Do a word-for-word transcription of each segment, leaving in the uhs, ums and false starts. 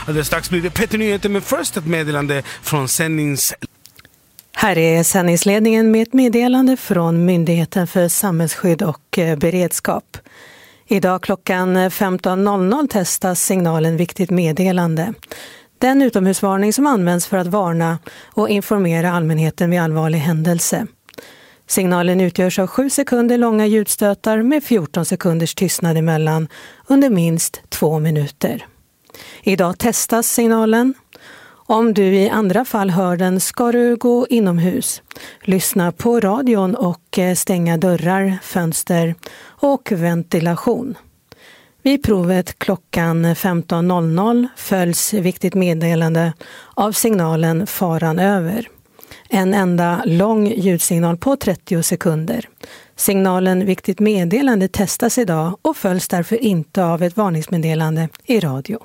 Det strax blir det Petter Nyheter, men först ett meddelande från sändnings... Här är sändningsledningen med ett meddelande från Myndigheten för samhällsskydd och beredskap. Idag klockan femton noll noll testas signalen Viktigt meddelande. Den utomhusvarning som används för att varna och informera allmänheten vid allvarlig händelse. Signalen utgörs av sju sekunder långa ljudstötar med fjorton sekunders tystnad emellan under minst två minuter. Idag testas signalen. Om du i andra fall hör den ska du gå inomhus. Lyssna på radion och stänga dörrar, fönster och ventilation. Vid provet klockan femton noll noll följs Viktigt meddelande av signalen Faran över. En enda lång ljudsignal på trettio sekunder. Signalen Viktigt meddelande testas idag och följs därför inte av ett varningsmeddelande i radio.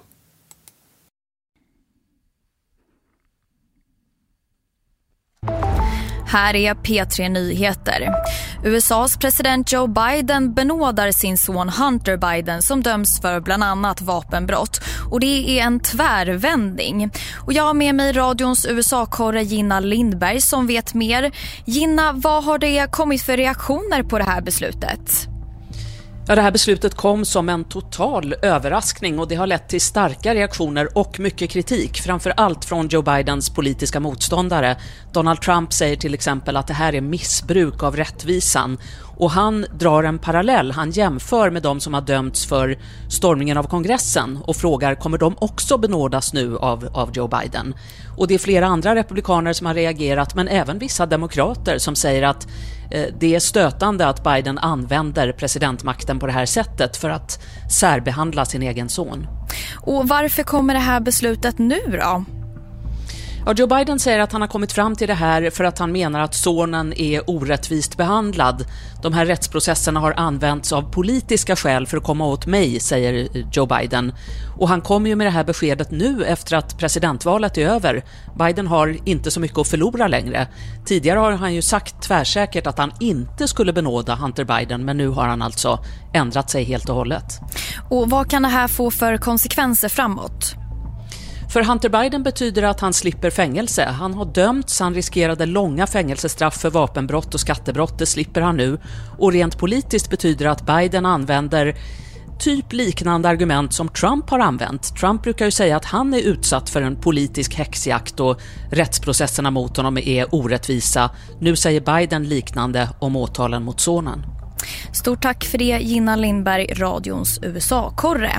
Här är P tre Nyheter. U S A:s president Joe Biden benådar sin son Hunter Biden som döms för bland annat vapenbrott. Och det är en tvärvändning. Och jag har med mig radions U S A-korre Gina Lindberg som vet mer. Gina, vad har det kommit för reaktioner på det här beslutet? Ja, det här beslutet kom som en total överraskning och det har lett till starka reaktioner och mycket kritik, framför allt från Joe Bidens politiska motståndare. Donald Trump säger till exempel att det här är missbruk av rättvisan och han drar en parallell. Han jämför med de som har dömts för stormningen av kongressen och frågar, kommer de också benådas nu av, av Joe Biden? Och det är flera andra republikaner som har reagerat, men även vissa demokrater som säger att eh, det är stötande att Biden använder presidentmakten på det här sättet för att särbehandla sin egen son. Och varför kommer det här beslutet nu då? Ja, Joe Biden säger att han har kommit fram till det här för att han menar att sonen är orättvist behandlad. De här rättsprocesserna har använts av politiska skäl för att komma åt mig, säger Joe Biden. Och han kommer ju med det här beskedet nu efter att presidentvalet är över. Biden har inte så mycket att förlora längre. Tidigare har han ju sagt tvärsäkert att han inte skulle benåda Hunter Biden, men nu har han alltså ändrat sig helt och hållet. Och vad kan det här få för konsekvenser framåt? För Hunter Biden betyder att han slipper fängelse. Han har dömts, han riskerade långa fängelsestraff för vapenbrott och skattebrott, det slipper han nu. Och rent politiskt betyder att Biden använder typ liknande argument som Trump har använt. Trump brukar ju säga att han är utsatt för en politisk häxjakt och rättsprocesserna mot honom är orättvisa. Nu säger Biden liknande om åtalen mot sonen. Stort tack för det, Gina Lindberg, radions U S A-korre.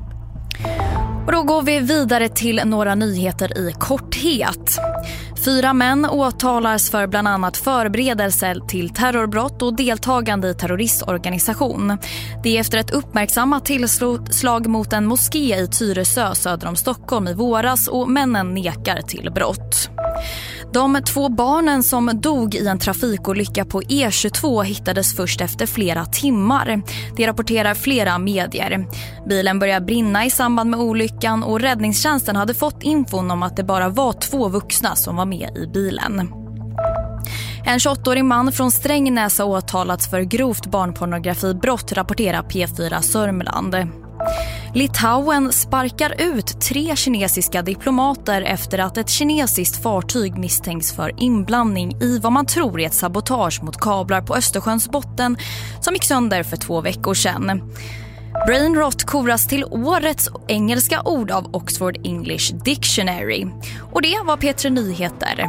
Och då går vi vidare till några nyheter i korthet. Fyra män åtalas för bland annat förberedelse till terrorbrott och deltagande i terroristorganisation. Det är efter ett uppmärksammat tillslag mot en moské i Tyresö söder om Stockholm i våras och männen nekar till brott. De två barnen som dog i en trafikolycka på E tjugotvå hittades först efter flera timmar. Det rapporterar flera medier. Bilen började brinna i samband med olyckan och räddningstjänsten hade fått infon om att det bara var två vuxna som var med i bilen. En tjugoåttaårig man från Strängnäs har åtalats för grovt barnpornografibrott, rapporterar P fyra Sörmland. Litauen sparkar ut tre kinesiska diplomater efter att ett kinesiskt fartyg misstänks för inblandning i vad man tror är ett sabotage mot kablar på Östersjöns botten som gick sönder för två veckor sedan. Brainrot koras till årets engelska ord av Oxford English Dictionary. Och det var P tre Nyheter.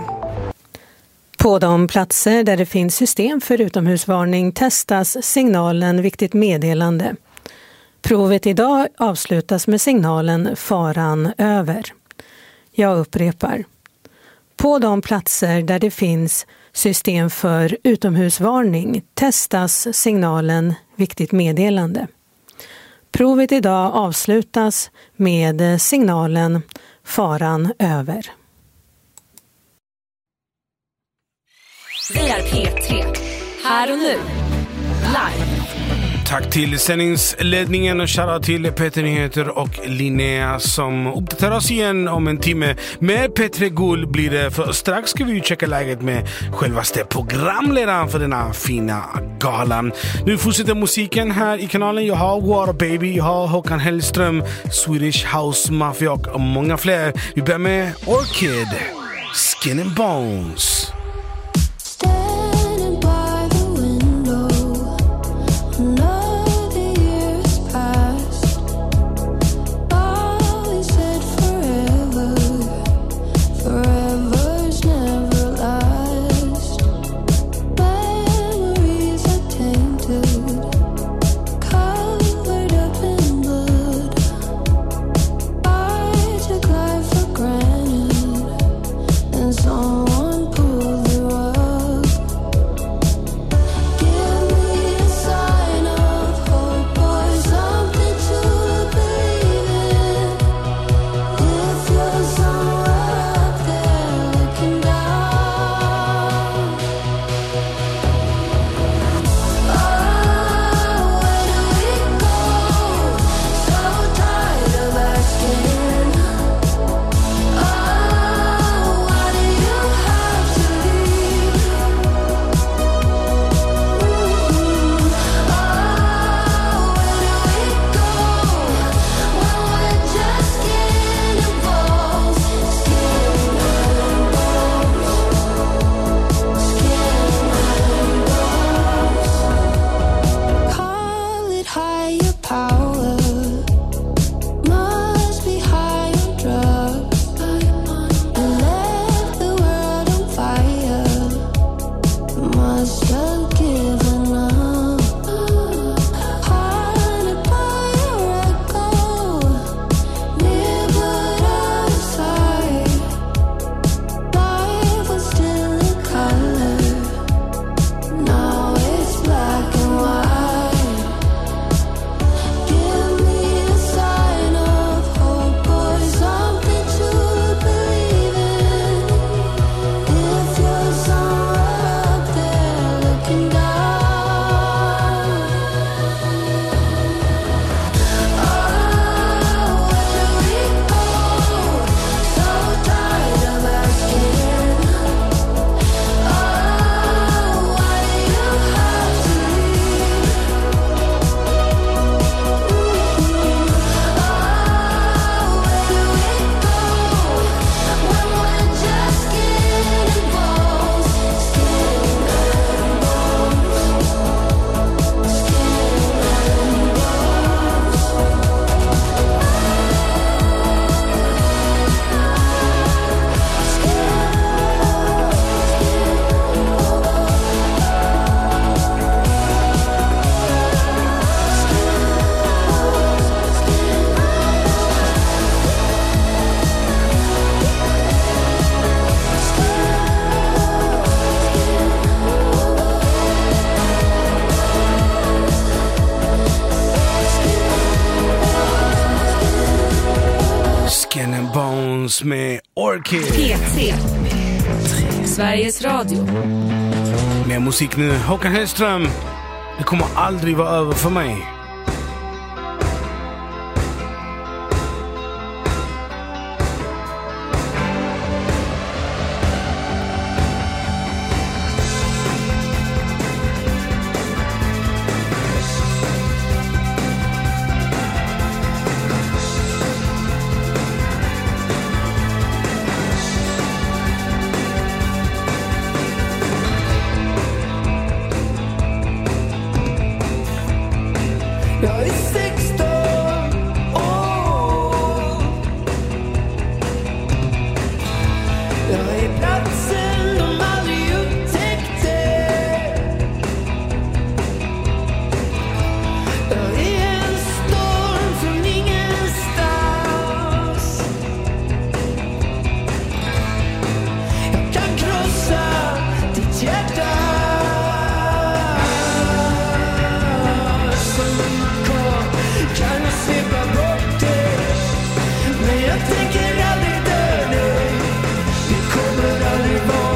På de platser där det finns system för utomhusvarning testas signalen Viktigt meddelande. Provet idag avslutas med signalen Faran över. Jag upprepar. På de platser där det finns system för utomhusvarning testas signalen Viktigt meddelande. Provet idag avslutas med signalen Faran över. Det är P tre. Här och nu. Live. Tack till sändningsledningen och shoutout till Peter Nyheter och Linnea som uppdaterar oss igen om en timme. Med Petre Gull blir det, för strax ska vi ju checka läget med självaste programledaren för denna fina galan. Nu fortsätter musiken här i kanalen. Jag har Water Baby, jag har Håkan Hellström, Swedish House Mafia och många fler. Vi börjar med Orchid, Skin and Bones. Med Orchid P tre Sveriges Radio. Med musik nu, Håkan Hellström. Det kommer aldrig vara över för mig. Jag tänker aldrig dö, nej. Det kommer aldrig vara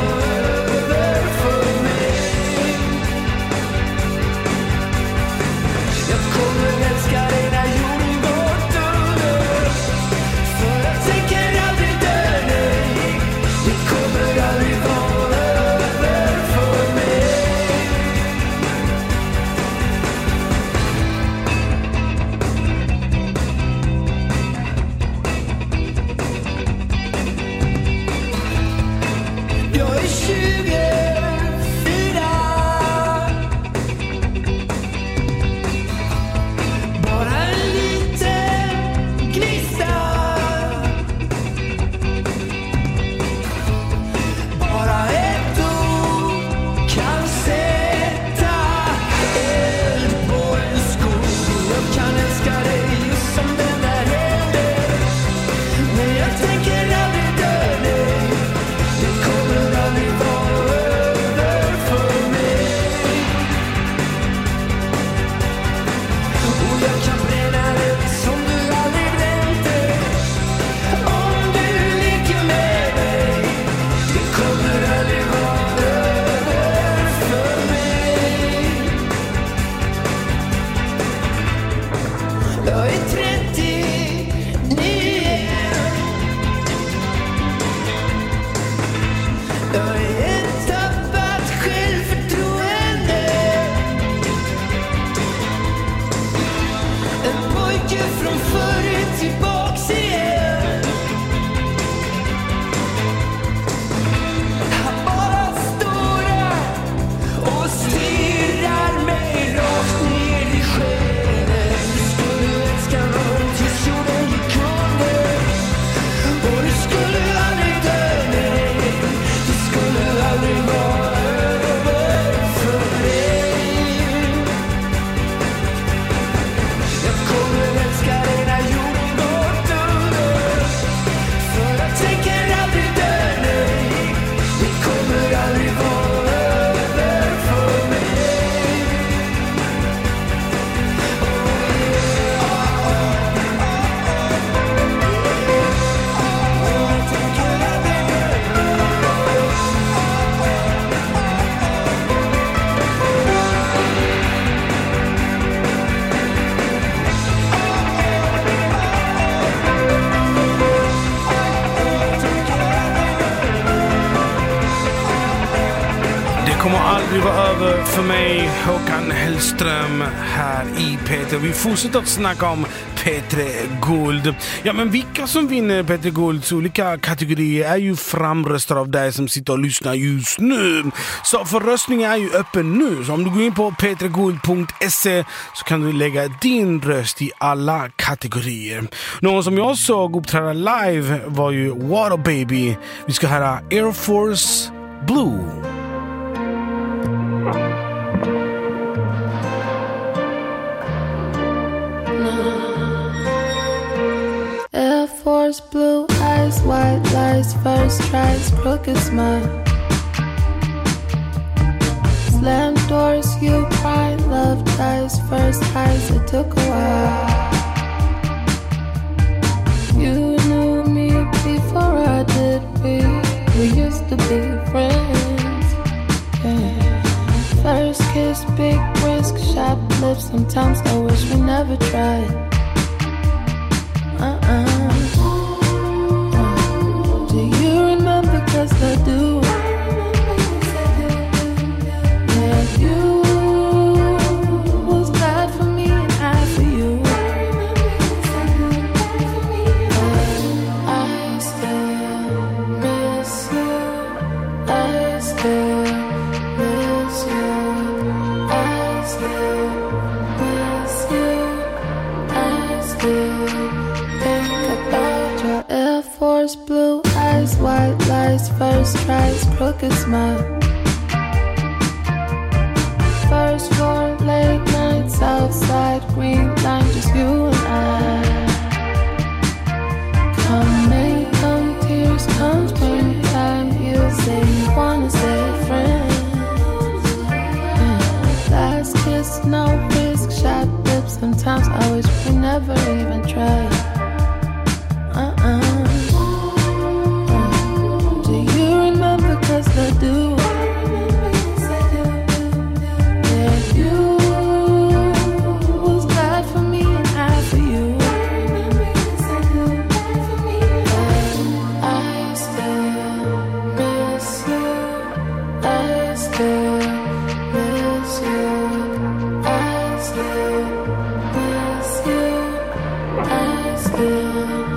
För mig, Håkan Hellström här i Peter. Vi fortsätter att snacka om Petre Guld. Ja, men vilka som vinner Petre Gulds olika kategorier är ju framröstade av dig som sitter och lyssnar just nu. Så förröstningen är ju öppen nu. Så om du går in på petreguld punkt se så kan du lägga din röst i alla kategorier. Någon som jag såg uppträda live var ju Water Baby. Vi ska höra Air Force Blue. Air Force blue eyes, white lies, first tries, crooked smile. Slam doors, you cry, love dies, first highs, it took a while. You knew me before I did, we, we used to be friends. Yeah. First kiss, big risk, sharp lips, sometimes I wish we never tried. Uh-uh. Do you remember? 'Cause I do. Yeah, you was glad for me and I for you. I still miss you. I still miss you. I still miss you. I still Air Force blue eyes, white lies, first tries, crooked smile. First floor, late nights, outside, green line, just you and I. Come May, come tears, come springtime, you say you wanna stay friends. Last kiss, no risk, shot lips, sometimes I wish we never even tried. Uh-uh. Do you remember? 'Cause I do. Yeah, you was glad for me and I for you. I still miss you. I still miss you. I still miss you. I still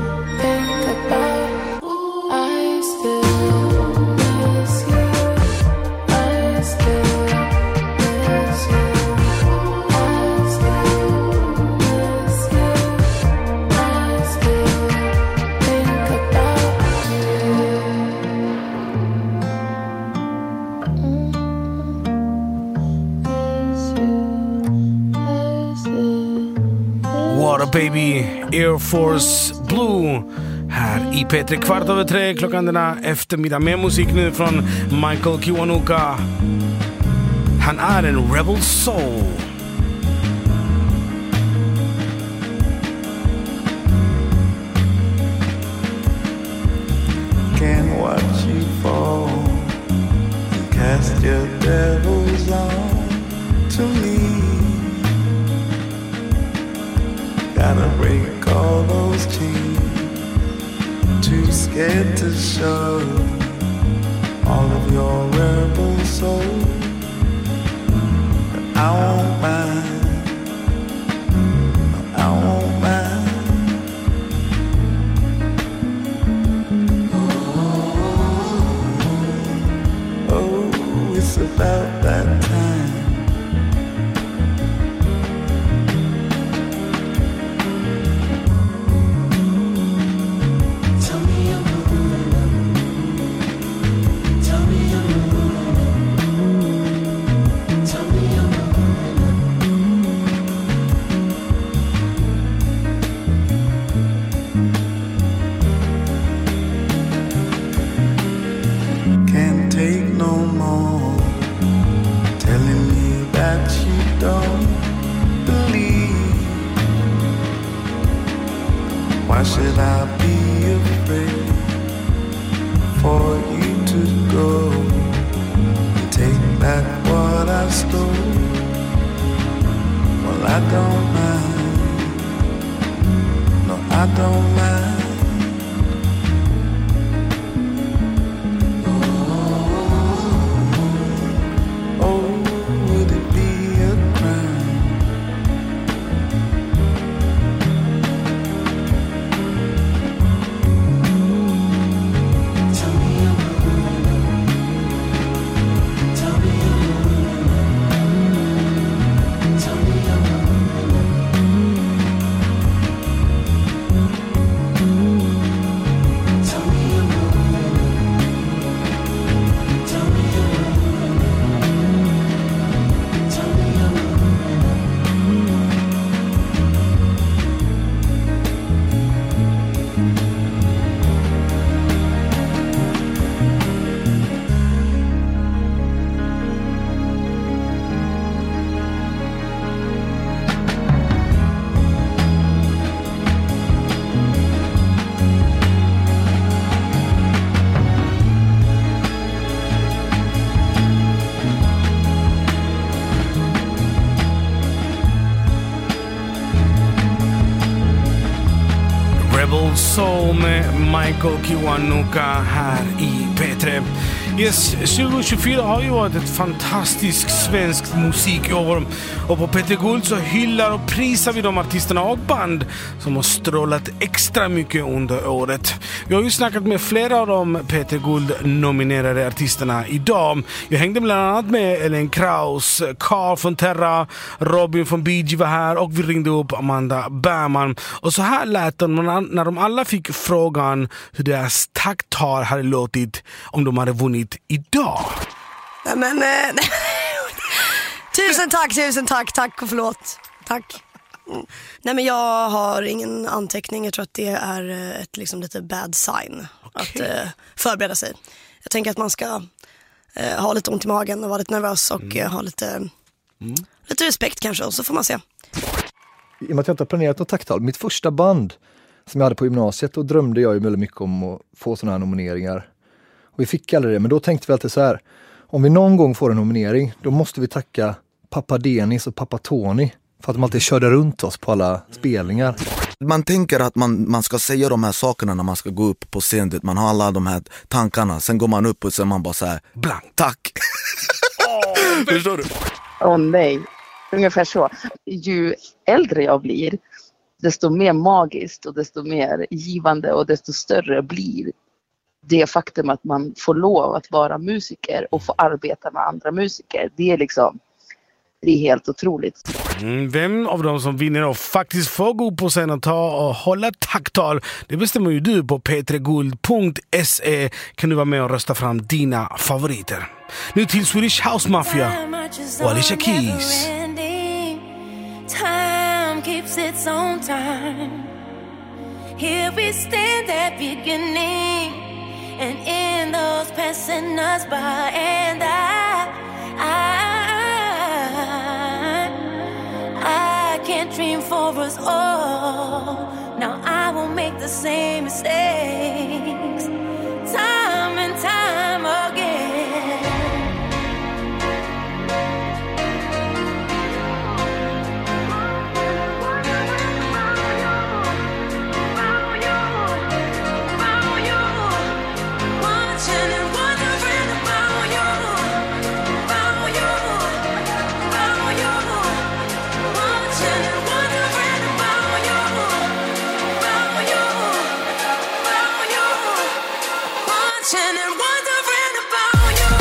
Baby, Air Force Blue här i P tre, kvart över tre klockan denna eftermiddag med musik nu från Michael Kiwanuka. Han är en rebel soul. Can watch you fall, cast your devils on to me. Gotta break all those chains, too scared to show all of your rebel soul. But I won't mind, I won't mind. Oh, it's about that time. Can't take no more telling me that you don't believe. Why should I be afraid for you to go and take back what I stole? Well, I don't mind, no, I don't mind. Soul med Michael Kiwanuka här i P tre. Yes, tjugo tjugofyra har ju varit ett fantastiskt svenskt musikår och på P tre Guld så hyllar och prisar vi de artisterna och band som har strålat extra mycket under året. Vi har ju snackat med flera av de P tre Guld-nominerade artisterna idag. Jag hängde bland annat med Ellen Kraus, Carl von Terra, Robin från Bee Gee var här och vi ringde upp Amanda Bergman. Och så här lät de när de alla fick frågan hur deras tacktal hade låtit om de hade vunnit idag. Nej, men, eh, tusen tack, tusen tack, tack och förlåt. Tack. Mm. Nej, men jag har ingen anteckning. Jag tror att det är ett liksom lite bad sign. Okay. Att eh, förbereda sig. Jag tänker att man ska eh, ha lite ont i magen och vara lite nervös och mm. eh, ha lite, mm. lite respekt kanske, och så får man se. I och med att jag inte har planerat något tacktal, mitt första band som jag hade på gymnasiet, då drömde jag ju väldigt mycket om att få sådana här nomineringar. Och vi fick aldrig det, men då tänkte vi alltid så här: om vi någon gång får en nominering, då måste vi tacka pappa Denis och pappa Tony för att de alltid körde runt oss på alla spelningar. Man tänker att man, man ska säga de här sakerna när man ska gå upp på scenen. Man har alla de här tankarna, sen går man upp och så är man bara så här: blank, tack. Oh, förstår du? Åh oh, nej, ungefär så. Ju äldre jag blir, desto mer magiskt och desto mer givande och desto större blir det faktum att man får lov att vara musiker och få arbeta med andra musiker. Det är liksom, det är helt otroligt. Mm, vem av dem som vinner och faktiskt får gå på scen och ta och hålla tacktal, det bestämmer ju du på p tre guld punkt se. Kan du vara med och rösta fram dina favoriter. Nu till Swedish House Mafia och Alicia Keys. Time keeps its own time. Here we stand at beginning, and in those passing us by, and I, I, I can't dream for us all. Now I won't make the same mistakes, time and time again. Watching and wondering about Watching and wondering about you.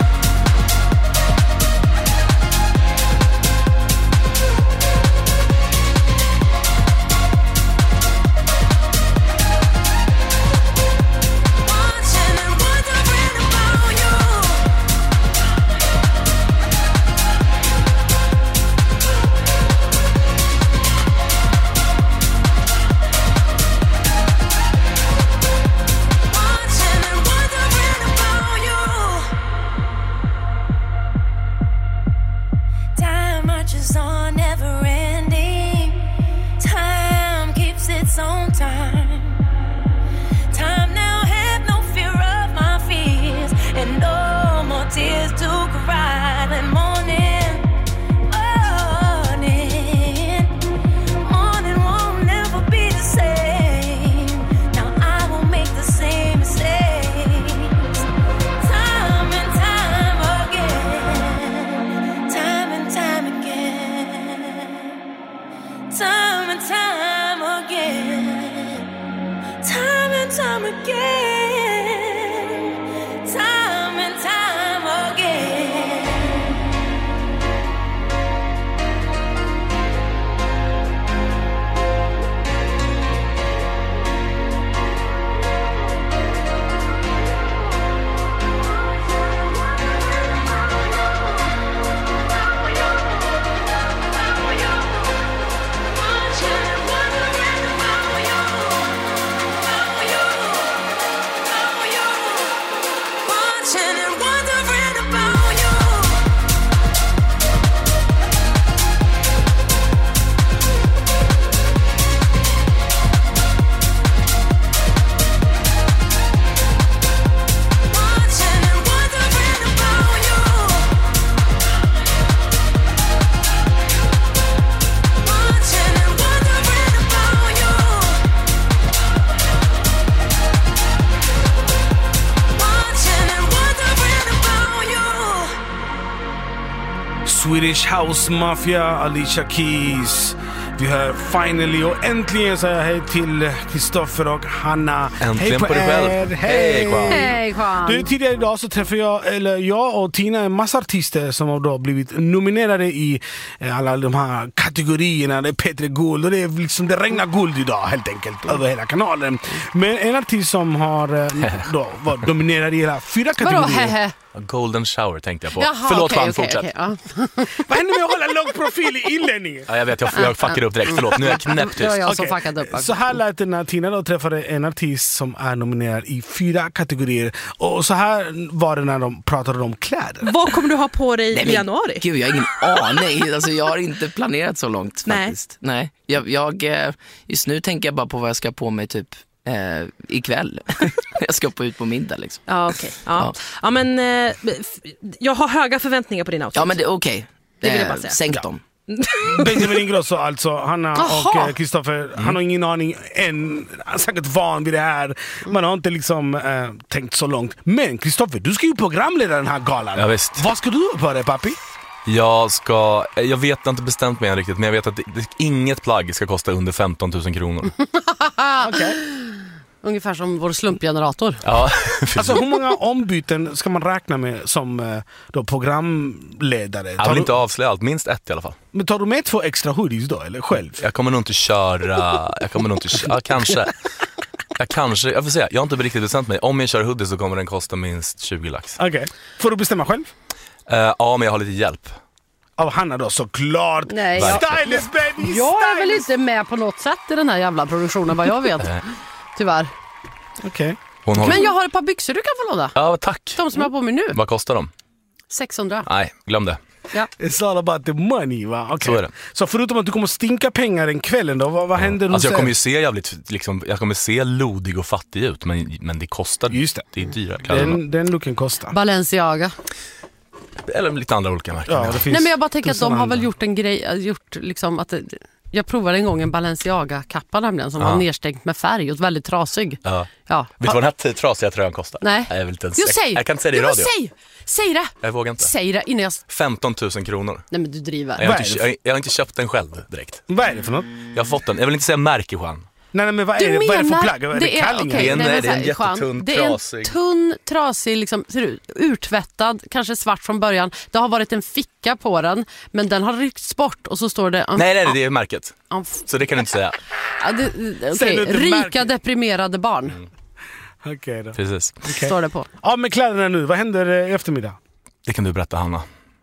Swedish House Mafia, Alicia Keys. Vi hör finally och äntligen säger jag hej till Kristoffer och Hanna. Äntligen hej på, på dig själv. Hej Juan. Hej Juan. Du, tidigare idag så träffade jag, eller jag och Tina, en massa artister som har då blivit nominerade i alla de här kategorierna. Det är Petre Guld och det är liksom, det regnar guld idag helt enkelt över hela kanalen. Men en artist som har då varit nominerad i hela fyra kategorier. Golden shower tänkte jag på. Jaha, förlåt, okay, fan, okay, fortsätt. Okay, ja. Vad händer med att hålla låg profil i inledningen? Ja, jag vet, jag, jag fuckade upp direkt. Förlåt, nu är jag knäppt tyst. Det var jag som Okay. fuckade upp. Så här lät det när Tina då träffade en artist som är nominerad i fyra kategorier. Och så här var det när de pratade om kläder. Vad kommer du ha på dig Nej, i men, januari? Gud, jag har ingen aning. Alltså, jag har inte planerat så långt faktiskt. Nej. Nej. Jag, jag, just nu tänker jag bara på vad jag ska på mig typ eh, ikväll. Jag ska på ut på middag liksom. Ja, okej. Okay. Ja. Ja. ja, men eh, jag har höga förväntningar på din outfit. Ja, men det är okej. Okay. Det vill jag bara säga. Sänk ja. dem. Benjamin Ingrosso alltså, Hanna Aha. och Kristoffer, mm. han har ingen aning än, han är säkert van vid det här. Man har inte liksom äh, tänkt så långt. Men Kristoffer, du ska ju programleda den här galan. Ja, visst. Vad ska du på dig, pappi? Jag ska, jag vet inte bestämt mig än riktigt, men jag vet att det, det, inget plagg ska kosta under femton tusen kronor. Okay. Ungefär som vår slumpgenerator. Ja, alltså hur många ombyten ska man räkna med som då programledare? Jag vill inte avslöja allt, minst ett i alla fall. Men tar du med två extra hoodies då, eller själv? Jag kommer nog inte köra, jag kommer nog inte köra, ja, kanske. Jag kanske, jag får säga, jag har inte riktigt bestämt mig. Om jag kör hoodie så kommer den kosta minst tjugo lax. Okej, okay. Får du bestämma själv? Uh, ja, men jag har lite hjälp. Av Hanna då, såklart. Nej, jag, stylist, baby, jag är väl inte med på något sätt i den här jävla produktionen, vad jag vet. Tyvärr. Okej. Okay. Men jag har ett par byxor du kan få låda. Ja, tack. De som jag har på mig nu. Vad kostar de? sexhundra. Nej, glöm det. Ja. It's all about the money, va? Okay. Så är det. Så förutom att du kommer stinka pengar den kvällen då, vad, vad händer? Alltså jag kommer ju se jävligt, liksom, jag kommer se lodig och fattig ut, men, men det kostar. Just det. Det är dyra kläder. Den, den looken kostar. Balenciaga. Eller lite andra olika märken. Ja, Nej, men jag bara tänker att de har väl gjort en grej, gjort liksom att jag provade en gång en Balenciaga-kappa nämligen som ja. var nedstängt med färg och väldigt trasig. Ja. Ja. Vet du vad den här trasiga tröjan kostar? Nej. Jag, vill inte ens, jo, säg. jag kan inte säga det i radio. Säg. säg det. Jag vågar inte. Säg det innan jag... femton tusen kronor. Nej, men du driver. Jag har, inte, jag, jag har inte köpt den själv direkt. Vad är det för något? Jag har fått den. Jag vill inte säga märke, Juan. Nej, men vad Du är, det, vad är det för menar- plagg? Är det, det är- kallingar? okej, Det är en- nej, men det är en så här, Juan, jättetunn, det är en trasig. tunn, trasig, liksom, ser ut, urtvättad, kanske svart från början. Det har varit en ficka på den, men den har ryckts bort och så står det... Um, Nej, nej, det är märket. um, Så det kan du inte säga. ja, det, Säg okej, nu inte rika märket. deprimerade barn, Mm. Okej då. Precis. står det på. Ja, med kläderna nu. Vad händer i eftermiddag? Det kan du berätta, Hanna.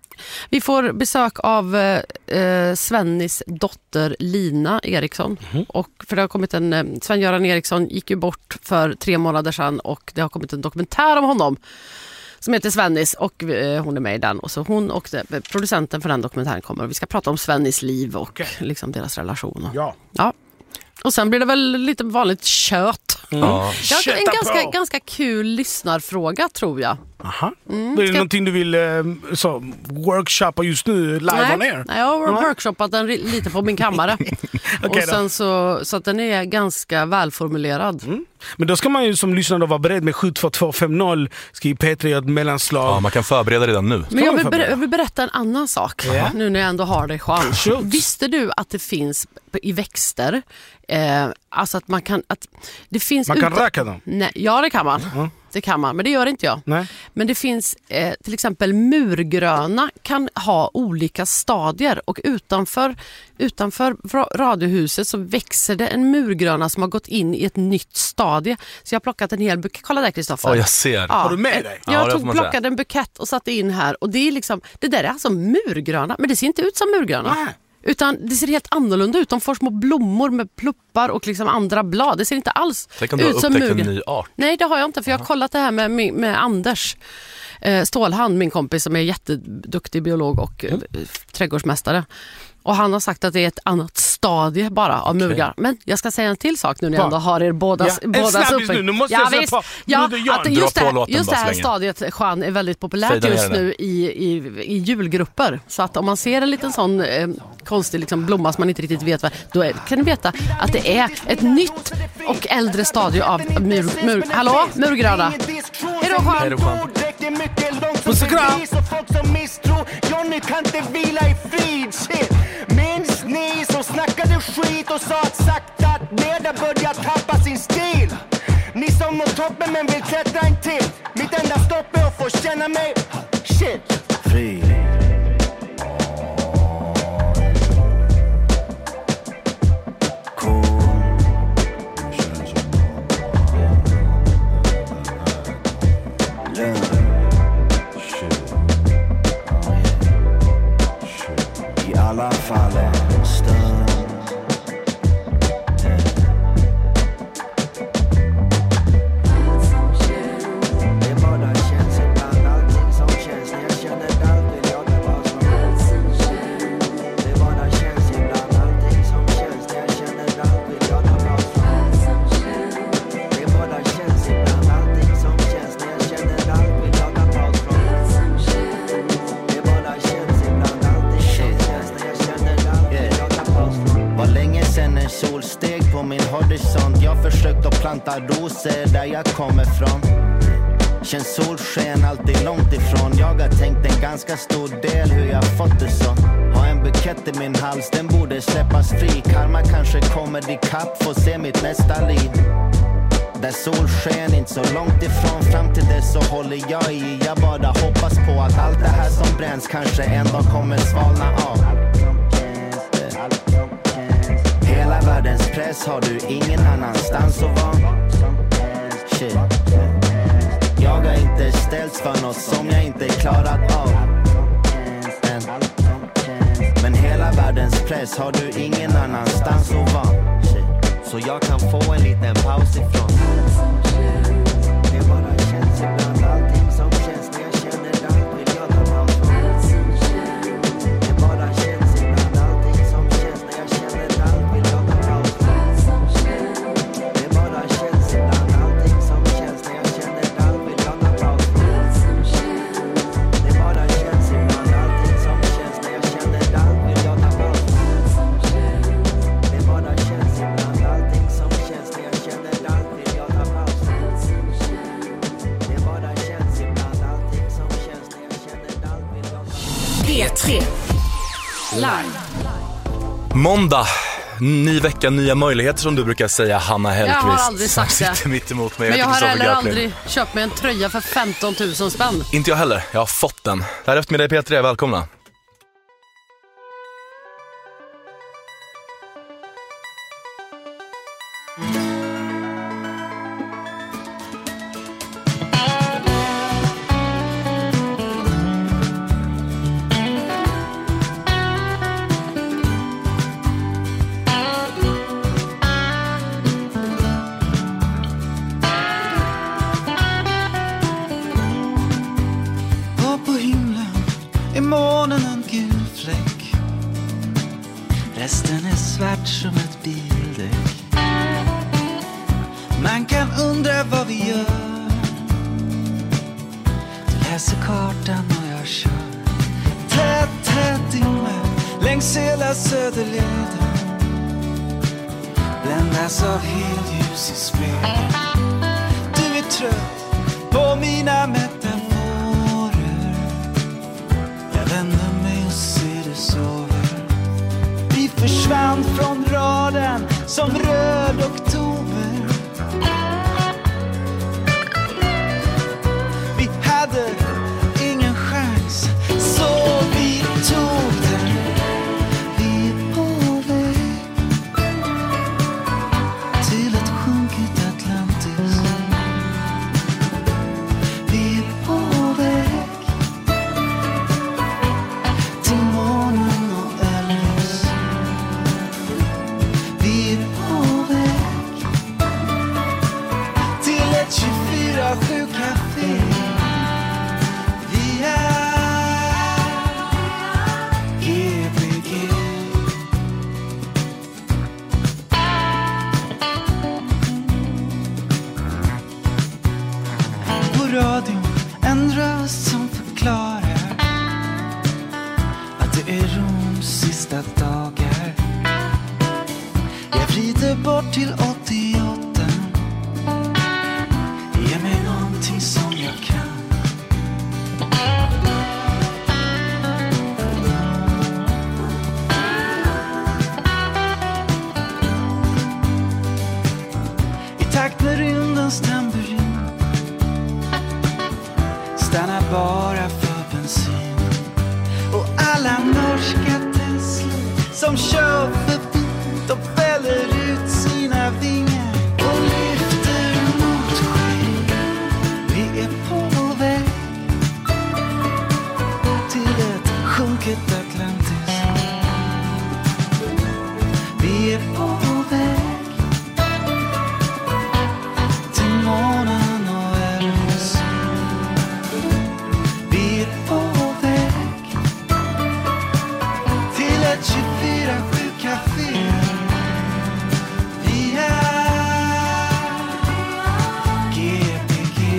Vi får besök av eh, Svennis dotter Lina Eriksson. Mhm. Och för det har kommit en, eh, Sven-Göran Eriksson gick ju bort för tre månader sedan och det har kommit en dokumentär om honom som heter Svennis och eh, hon är med i den. Och så hon och det, producenten för den dokumentären kommer och vi ska prata om Svennis liv och Okej. liksom deras relation. Och, Ja. ja. Och sen blir det väl lite vanligt kött. Mm. Ja. Jag har en Kötta ganska, på. ganska kul lyssnarfråga tror jag. Aha. Mm, är det ska- någonting du vill eh, så, workshoppa just nu live on Nej, air? nej, jag har Nej. workshoppat den ri- lite på min kammare. Och Okej då. sen så, så att den är ganska välformulerad. Mm. Men då ska man ju som lyssnare då vara beredd med sju två två fem noll. Ska i P tre göra ett mellanslag. Ja, man kan förbereda redan nu. Men jag vill, förbereda? ber- jag vill berätta en annan sak Ja. nu när jag ändå har dig, Juan. Shoot. Visste du att det finns i växter, eh, alltså att man kan... Att det finns Man kan utan- röka dem? Nej, ja, det kan man. Mm. Det kan man, men det gör inte jag. Nej. Men det finns eh, till exempel murgröna kan ha olika stadier och utanför, utanför ra- radiohuset så växer det en murgröna som har gått in i ett nytt stadie. Så jag har plockat en hel bukett. Kolla där, Kristoffer. Ja, jag ser. Har du med en- dig? Ja, Jag det får tog, man säga. plockade en bukett och satte in här och det är liksom, det där är alltså murgröna, men det ser inte ut som murgröna. Nej. Utan det ser helt annorlunda ut. De får små blommor med pluppar och liksom andra blad. Det ser inte alls Tänk om du har ut som upptäckt en murgröna. ny art. Nej, det har jag inte, för jag har kollat det här med, med, med Anders eh, Stålhand, min kompis som är jätteduktig biolog och eh, trädgårdsmästare. Och han har sagt att det är ett annat stadie bara av Okej. murgar. Men jag ska säga en till sak nu när jag Vad? ändå har er bådas, Ja, en bådas snabbis nu. Nu måste jag se visst. på Ja, Broder Jan. att det- Dra just det, på här- låten just det bara här så länge. stadiet, Juan, är väldigt populärt Fejda ner just det. nu i, i, i julgrupper. Så att om man ser en liten sån eh, konstig liksom, blomma som man inte riktigt vet vad, då är, kan ni veta att det är ett nytt och äldre stadie av mur... mur hallå, murgröna. Hej då, Juan. Hej då, Juan. Puss och kram. Johnny kan inte vila i frid, shit. Minns ni som snackade skit och sa att sakta ner börjar tappa sin stil? Ni som når toppen men vill klättra en till. Mitt enda stopp är att få känna mig shit. Fri. Cool. Lugn. Shit. Oh yeah. Shit. I alla fall en stund. Yeah. Det bara känns ibland, allting som känns. När jag känner allt vill jag det bara som. Det bara känns ibland, allting som känns. När jag känner allt vill jag det bara som. Det bara känns ibland, allting som känns. När jag känner allt vill jag det bara som. Det bara känns ibland, allting som känns. När jag känner allt vill jag det bara som. Var länge sen en sol steg på min horisont. Jag försökt att planta rosor där jag kommer från. Känns solsken alltid långt ifrån. Jag har tänkt en ganska stor del hur jag fått det så. Har en bukett i min hals, den borde släppas fri. Karma kanske kommer i kapp, får se mitt nästa liv. Där solsken inte så långt ifrån. Fram till dess så håller jag i. Jag bara hoppas på att allt det här som bränns kanske en dag kommer svalna av. Hela världens press har du ingen annanstans att vara. Shit. Jag har inte ställts för något som jag inte klarat av. Men, men hela världens press har du ingen annanstans att vara. Så jag kan få en liten paus ifrån. Det bara känns ibland, allting som känns. När jag känner allt vill jag ta paus från. Det bara känns ibland, allting som känns. När jag känner allt vill jag ta paus från. Det bara känns ibland, allting som känns. När jag känner allt vill jag ta paus från. Det bara känns ibland, allting som känns. När jag känner allt vill jag ta paus från. Det bara känns ibland, allting som känns. När jag känner allt vill jag ta paus från. Det bara känns ibland, allting som känns. När jag känner allt vill jag ta paus från. P tre. Live. Måndag Ny vecka, nya möjligheter som du brukar säga, Hanna Hellquist. Jag har aldrig sagt som det. sitter mitt emot mig. Men jag, jag har heller aldrig köpt mig en tröja för femton tusen spänn. Inte jag heller, jag har fått den. Det här är eftermiddag i P tre, välkomna. Resten är svart som ett bildäck. Man kan undra vad vi gör. Du läser kartan och jag kör. Tätt, tätt dimma längs hela Söderleden. Bländas av helljus i spel. Du är trött på mina metaforer. Jag vänder mig och ser det sover. Vi försvann från raden som röd oktober. Vi hade ingen chans, så vi tog den. Vi är på väg till ett sjunkit Atlantis. Vi är på väg till månen och Elvis. Vi är på väg till ett tjugofyra sju café. Vi är G B G. På radion en röst som förklarar att det är Roms sista dagar. Jag vrider bort till åttioåtta. Ge mig någonting som jag kan. I takt med rymdens tamburin. Stannar bara för bensin. Och alla norska Tesla som kör förbi. De fäller ut sina vingar och lyfter mot skyn. Vi är på väg till ett sjunket Atlantis. Vi är på väg till månen och Elvis. Vi är på väg till ett tjugofyra sju café. Vi är G B G.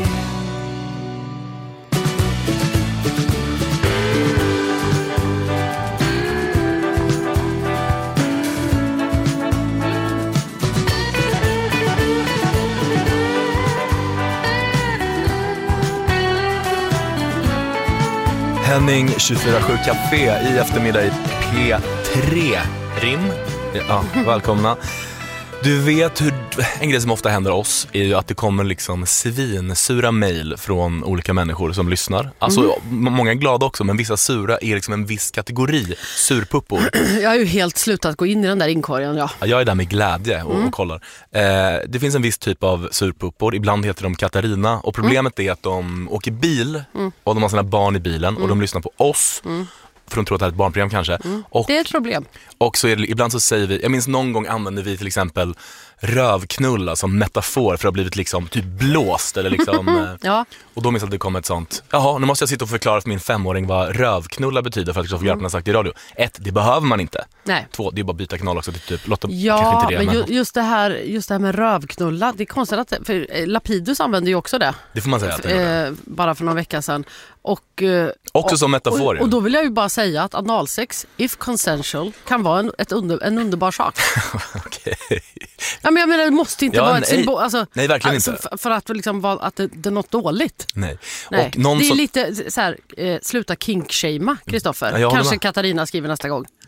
Henning tjugofyra sju Café i eftermiddag i P tre. Rim, ja, välkomna. Du vet hur, en grej som ofta händer oss är ju att det kommer liksom svinsura mejl från olika människor som lyssnar. Alltså mm. många är glada också, men vissa sura är liksom en viss kategori surpuppor. Jag har ju helt slutat gå in i den där inkorgen, ja. Ja, jag är där med glädje och, mm. och kollar. Eh, det finns en viss typ av surpuppor, ibland heter de Katarina. Och problemet mm. är att de åker bil mm. och de har sina barn i bilen mm. och de lyssnar på oss. Mm. För de tror att det är ett barnprogram kanske. Mm. Och, det är ett problem. Och så är det, ibland så säger vi, jag minns någon gång använde vi till exempel rövknulla som metafor för att ha blivit liksom typ blåst eller liksom ja. Och då minns jag att det kom ett sånt. Jaha, nu måste jag sitta och förklara för min femåring vad rövknulla betyder för att jag ska få göra mm. det sagt i radio. Ett, det behöver man inte. Nej. Två, det är bara att byta kanal också till typ Lotta, ja, kanske inte det, men, men just det här just det här med rövknulla, det är konstigt att för Lapidus använder ju också det. Det får man säga att det är. Eh, bara för några veckor sedan. Och eh, också och, som metafor. Och, och då vill jag ju bara säga att analsex, if consensual, kan vara en, ett under, en underbar sak. Okej. Ja, men jag menar, det måste inte ja, vara nej, ett symbol. Alltså, nej, verkligen alltså, inte. För, för att, liksom, vara, att det, det är något dåligt. Nej. nej. Och någon det är som... lite så här, eh, sluta kink-shama, Kristoffer. Ja, kanske med. Katarina skriver nästa gång.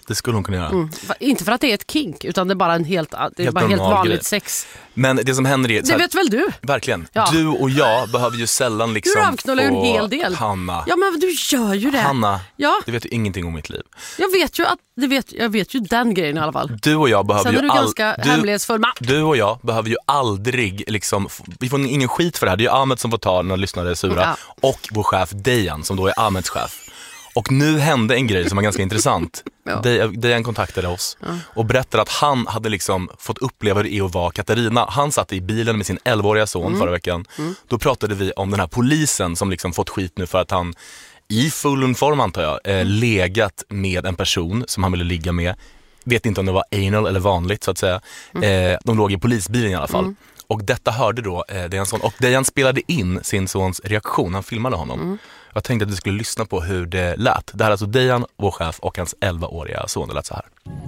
det skulle hon kunna göra. Mm. Inte för att det är ett kink, utan det är bara en helt, det är helt, bara helt vanligt grej. Sex. Men det som händer är... Det vet väl du? Verkligen. Ja. Du och jag behöver ju sällan liksom... Du avknullar ju en hel del. Hanna. Ja, men du gör ju det. Hanna, ja. du vet ju ingenting om mitt liv. Jag vet ju att det vet, jag vet ju den grejen i alla fall. Du och jag behöver Sen ju... är du all... ganska du... hemlighetsfull man. Du och jag behöver ju aldrig liksom... Vi får ingen skit för det här. Det är ju Ahmed som får ta när lyssnare är sura. Ja. Och vår chef Dejan som då är Ahmeds chef. Och nu hände en grej som var ganska intressant. Ja. Dejan kontaktade oss ja. och berättade att han hade liksom fått uppleva det att vara Katarina. Han satt i bilen med sin elvaåriga son mm. förra veckan. Mm. Då pratade vi om den här polisen som liksom fått skit nu för att han i full uniform antar jag eh, legat med en person som han ville ligga med. Vet inte om det var anal eller vanligt så att säga. Mm. Eh, de låg i polisbilen i alla fall. Mm. Och detta hörde då eh, Dejan son. Och Dejan spelade in sin sons reaktion. Han filmade honom. Mm. Jag tänkte att vi skulle lyssna på hur det lät. Det här är alltså Dejan, vår chef, och hans elvaåriga son. Det lät så här.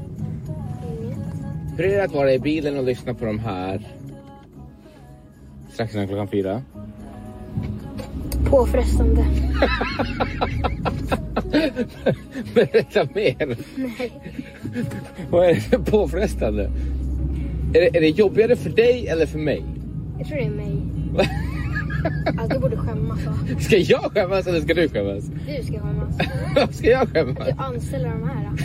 Hur är det att vara i bilen och lyssna på de här strax innan klockan fyra? Påfrestande. Berätta mer. Nej. Vad är det påfrestande? Är det, är det jobbigare för dig eller för mig? Jag tror det är mig. Alltså, du borde skämmas va? Ska jag skämmas eller ska du skämmas? Du ska skämmas. Vad ska jag skämmas? Du anställer de här då.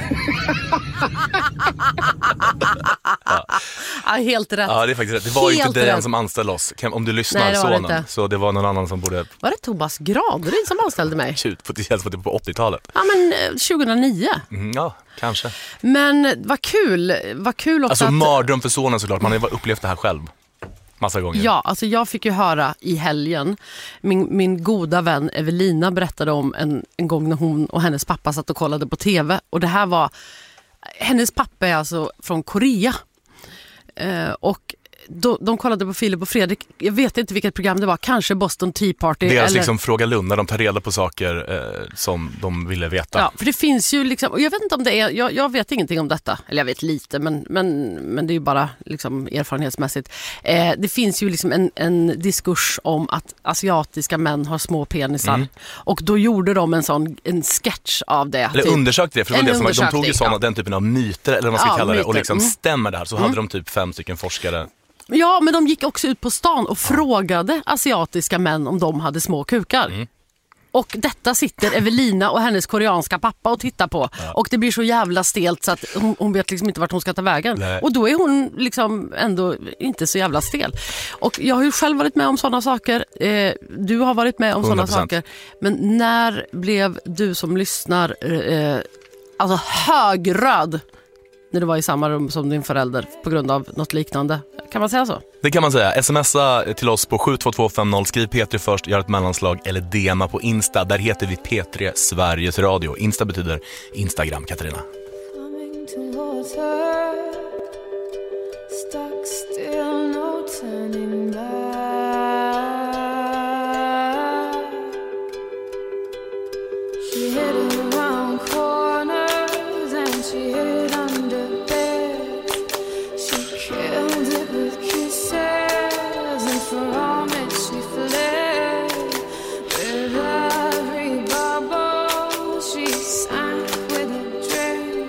ja. ja, helt rätt. Ja, det är faktiskt rätt. Det var helt inte Dejan rätt. som anställde oss. Om du lyssnar, Nej, det var sonen. det inte. Så det var någon annan som borde... Var det Thomas Gradryd som anställde mig? Tjut, det känns som att det var på åttiotalet. Ja, men tjugohundranio. Mm, ja, kanske. Men vad kul. Vad kul också alltså att... mardröm för sonen såklart. Man har upplevt det här själv. Massa gånger. Ja, alltså jag fick ju höra i helgen. Min, min goda vän Evelina berättade om en, en gång när hon och hennes pappa satt och kollade på tv. Och det här var... Hennes pappa är alltså från Korea. Eh, och då, de kollade på Filip och Fredrik. Jag vet inte vilket program det var. Kanske Boston Tea Party. Deras eller... liksom Fråga Lund när de tar reda på saker eh, som de ville veta. Ja, för det finns ju liksom... Och jag vet inte om det är... Jag, jag vet ingenting om detta. Eller jag vet lite, men, men, men det är ju bara liksom erfarenhetsmässigt. Eh, det finns ju liksom en, en diskurs om att asiatiska män har små penisar. Mm. Och då gjorde de en sån en sketch av det. Eller typ. undersökte det. För det var det som, de tog ju såna, ja. den typen av myter, eller vad man ska ja, kalla myter. det. Och liksom mm. stämmer där. Så mm. hade de typ fem stycken forskare. Ja, men de gick också ut på stan och frågade asiatiska män om de hade små kukar. Mm. Och detta sitter Evelina och hennes koreanska pappa och tittar på. Ja. Och det blir så jävla stelt så att hon, hon vet liksom inte vart hon ska ta vägen. Nej. Och då är hon liksom ändå inte så jävla stel. Och jag har ju själv varit med om sådana saker. Eh, du har varit med om sådana saker. Men när blev du som lyssnar eh, alltså högröd när du var i samma rum som din förälder på grund av något liknande? Kan man säga så? Det kan man säga. Smsa till oss på sju två två fem noll. Skriv P tre först, gör ett mellanslag eller D M på Insta. Där heter vi P tre Sveriges Radio. Insta betyder Instagram, Katarina. With a drink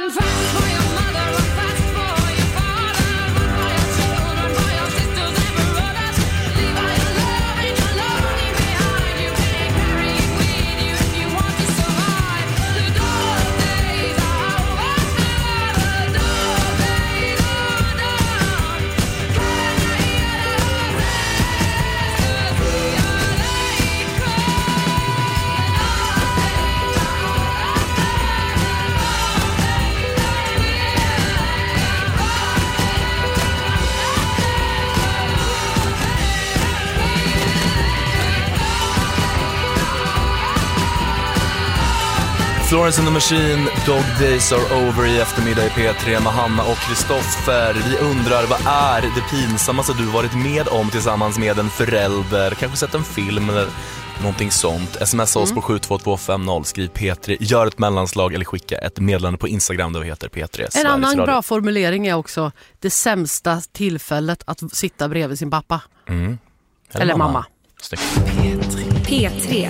Florence and the Machine, Dog Days Are Over i eftermiddag i P tre med Hanna och Kristoffer. Vi undrar, vad är det pinsammaste du varit med om tillsammans med en förälder? Kanske sett en film eller någonting sånt. Smsa oss mm. på sju två två fem noll, skriv P tre, gör ett mellanslag eller skicka ett meddelande på Instagram där vi heter P tre. En annan bra formulering är också det sämsta tillfället att sitta bredvid sin pappa. Mm. Eller, eller mamma. mamma. P tre. P tre.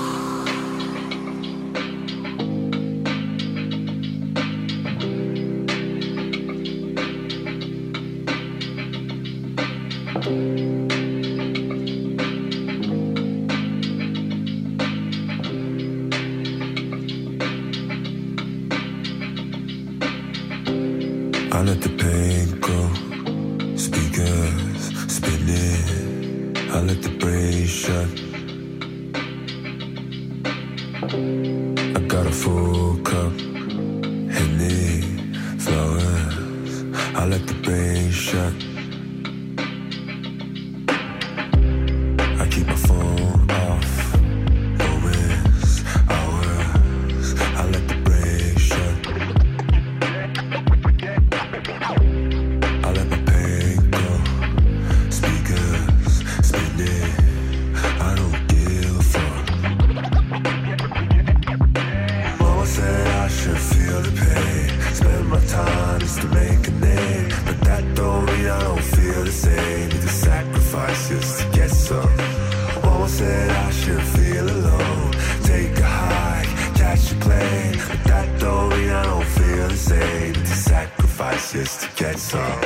I let the pain go, speakers spinning. I let the brain shut. I got a full cup, Henny, flowers. I let the brain shut. I keep my phone off, moments, hours. I let the brain shut. I let my pain go, speakers spinning. I don't give a fuck. Mama said I should feel the pain, spend my time just to make a name, but that don't mean I don't feel the same. Need to sacrifice just to get some. Mama said I should feel alone, take a hike, catch a plane, but that don't mean I don't feel the same. Need to sacrifice just to get some.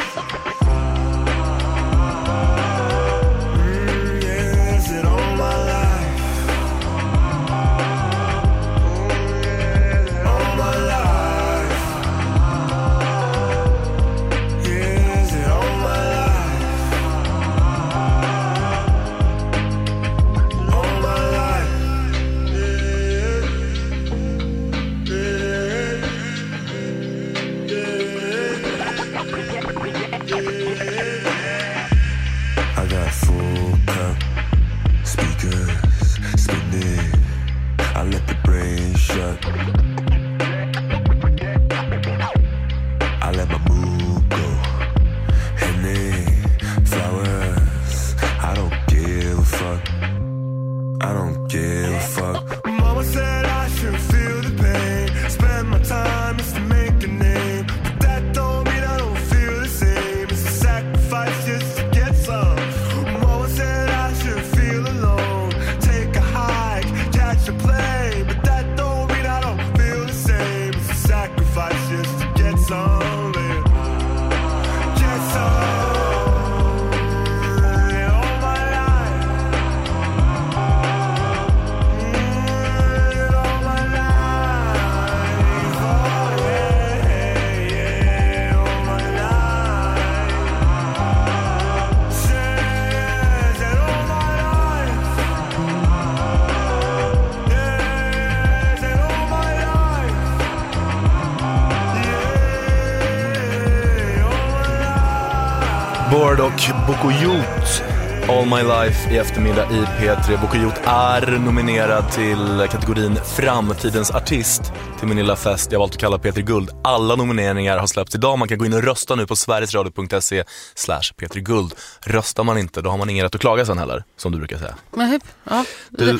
Bored och Bokojot, All My Life i eftermiddag i P tre. Bokojot är nominerad till kategorin Framtidens artist till min lilla fest jag valt att kalla P tre Guld. Alla nomineringar har släppts idag. Man kan gå in och rösta nu på sverigesradio punkt se slash P tre Guld. Röstar man inte, då har man ingen rätt att klaga sen heller, som du brukar säga. Nej, ja. Du...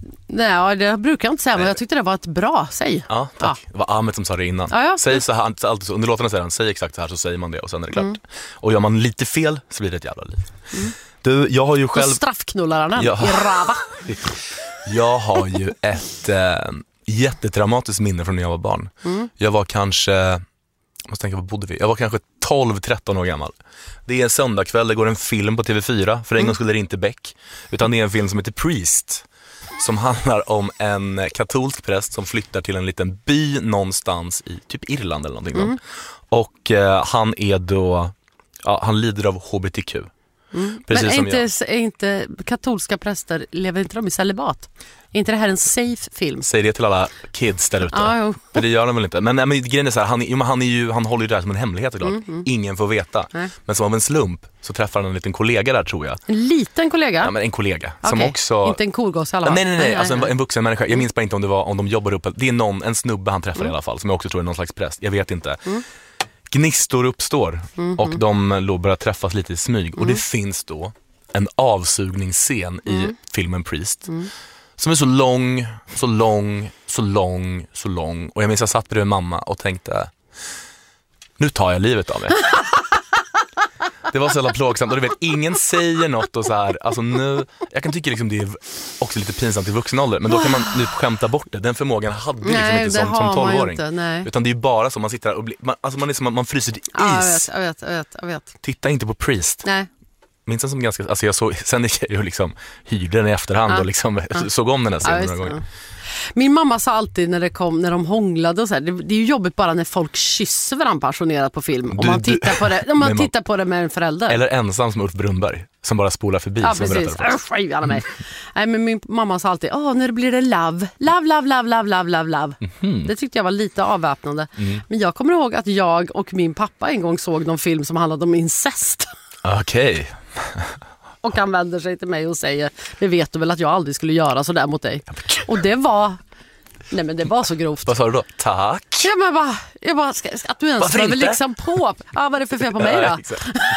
Nej, det brukar jag inte säga, men jag tyckte det var ett bra säg. Ja, tack. Ja. Det var Ahmed som sa det innan. Ja, ja. Säg så här, alltid så, under låtarna säger han, säg exakt så här så säger man det och sen är det klart. Mm. Och gör man lite fel så blir det ett jävla liv. Mm. Du, jag har ju själv... Och straffknullar han jag... i rava. Jag har ju ett, eh, jättetraumatiskt minne från när jag var barn. Mm. Jag var kanske, jag måste tänka, vad bodde vi? Jag var kanske tolv tretton år gammal. Det är en söndagkväll, det går en film på T V fyra. För en gång skulle det inte Beck. Utan det är en film som heter Priest. Som handlar om en katolsk präst som flyttar till en liten by någonstans i typ Irland eller någonting. Mm. Och eh, han är då, ja, han lider av H B T Q. Mm. Men är inte, är inte katolska präster, lever inte de i celibat? Är inte det här en safe film? Säg det till alla kids där ute. Ah, för det gör de väl inte. Men, men grejen är så här, han, jo, han, är ju, han håller ju det här som en hemlighet klart. Mm, mm. Ingen får veta. Nej. Men som av en slump så träffar han en liten kollega där, tror jag. En liten kollega? Ja, men en kollega. Okay. Som också... Inte en korgås i alla fall. Nej, nej, nej. nej. Alltså en, en vuxen människa. Jag minns bara inte om det var om de jobbar upp. Det är någon, en snubbe han träffar mm. i alla fall. Som jag också tror är någon slags präst. Jag vet inte. Mm. Gnistor uppstår. Mm, och de då börjar träffas lite i smyg. Mm. Och det finns då en avsugningsscen mm. i filmen Priest. Mm. Som är så lång, så lång, så lång, så lång. Och jag minns jag satt bredvid mamma och tänkte, nu tar jag livet av mig. Det var så jävla plågsamt. Och du vet, ingen säger något och så här. Alltså nu, jag kan tycka liksom det är också lite pinsamt i vuxen ålder. Men då kan man nu skämta bort det. Den förmågan hade liksom nej, inte som, som tolvåring. Inte, utan det är ju bara så man sitter här och blir, man, alltså man är som man fryser till is. Ja, jag vet, jag vet, jag vet, jag vet. Titta inte på Priest. Nej. Minns den som ganska, alltså jag såg, sen gick jag ju liksom hyrde den i efterhand ja. och liksom ja. såg om den här scenen ja, några gånger. Min mamma sa alltid när det kom, när de hånglade och så här, det, det är ju jobbigt bara när folk kysser varandra passionerat på film. Om man tittar på det, om man tittar på det med en förälder. Eller ensam som Ulf Brunnberg som bara spolar förbi. Ja, precis. Usch, alla mig. Nej, men min mamma sa alltid, åh, när det blir det love. Love, love, love, love, love, love, love. Mm-hmm. Det tyckte jag var lite avväpnande. Mm. Men jag kommer ihåg att jag och min pappa en gång såg någon film som handlade om incest. Okej. Okay. Och han vänder sig till mig och säger, det vet du väl att jag aldrig skulle göra så där mot dig. Och det var, nej men det var så grovt. Vad sa du då? Tack. Ja, men bara, jag bara, ska, att du ens behöver liksom på. Ja, vad är det för fel på mig då? Ja,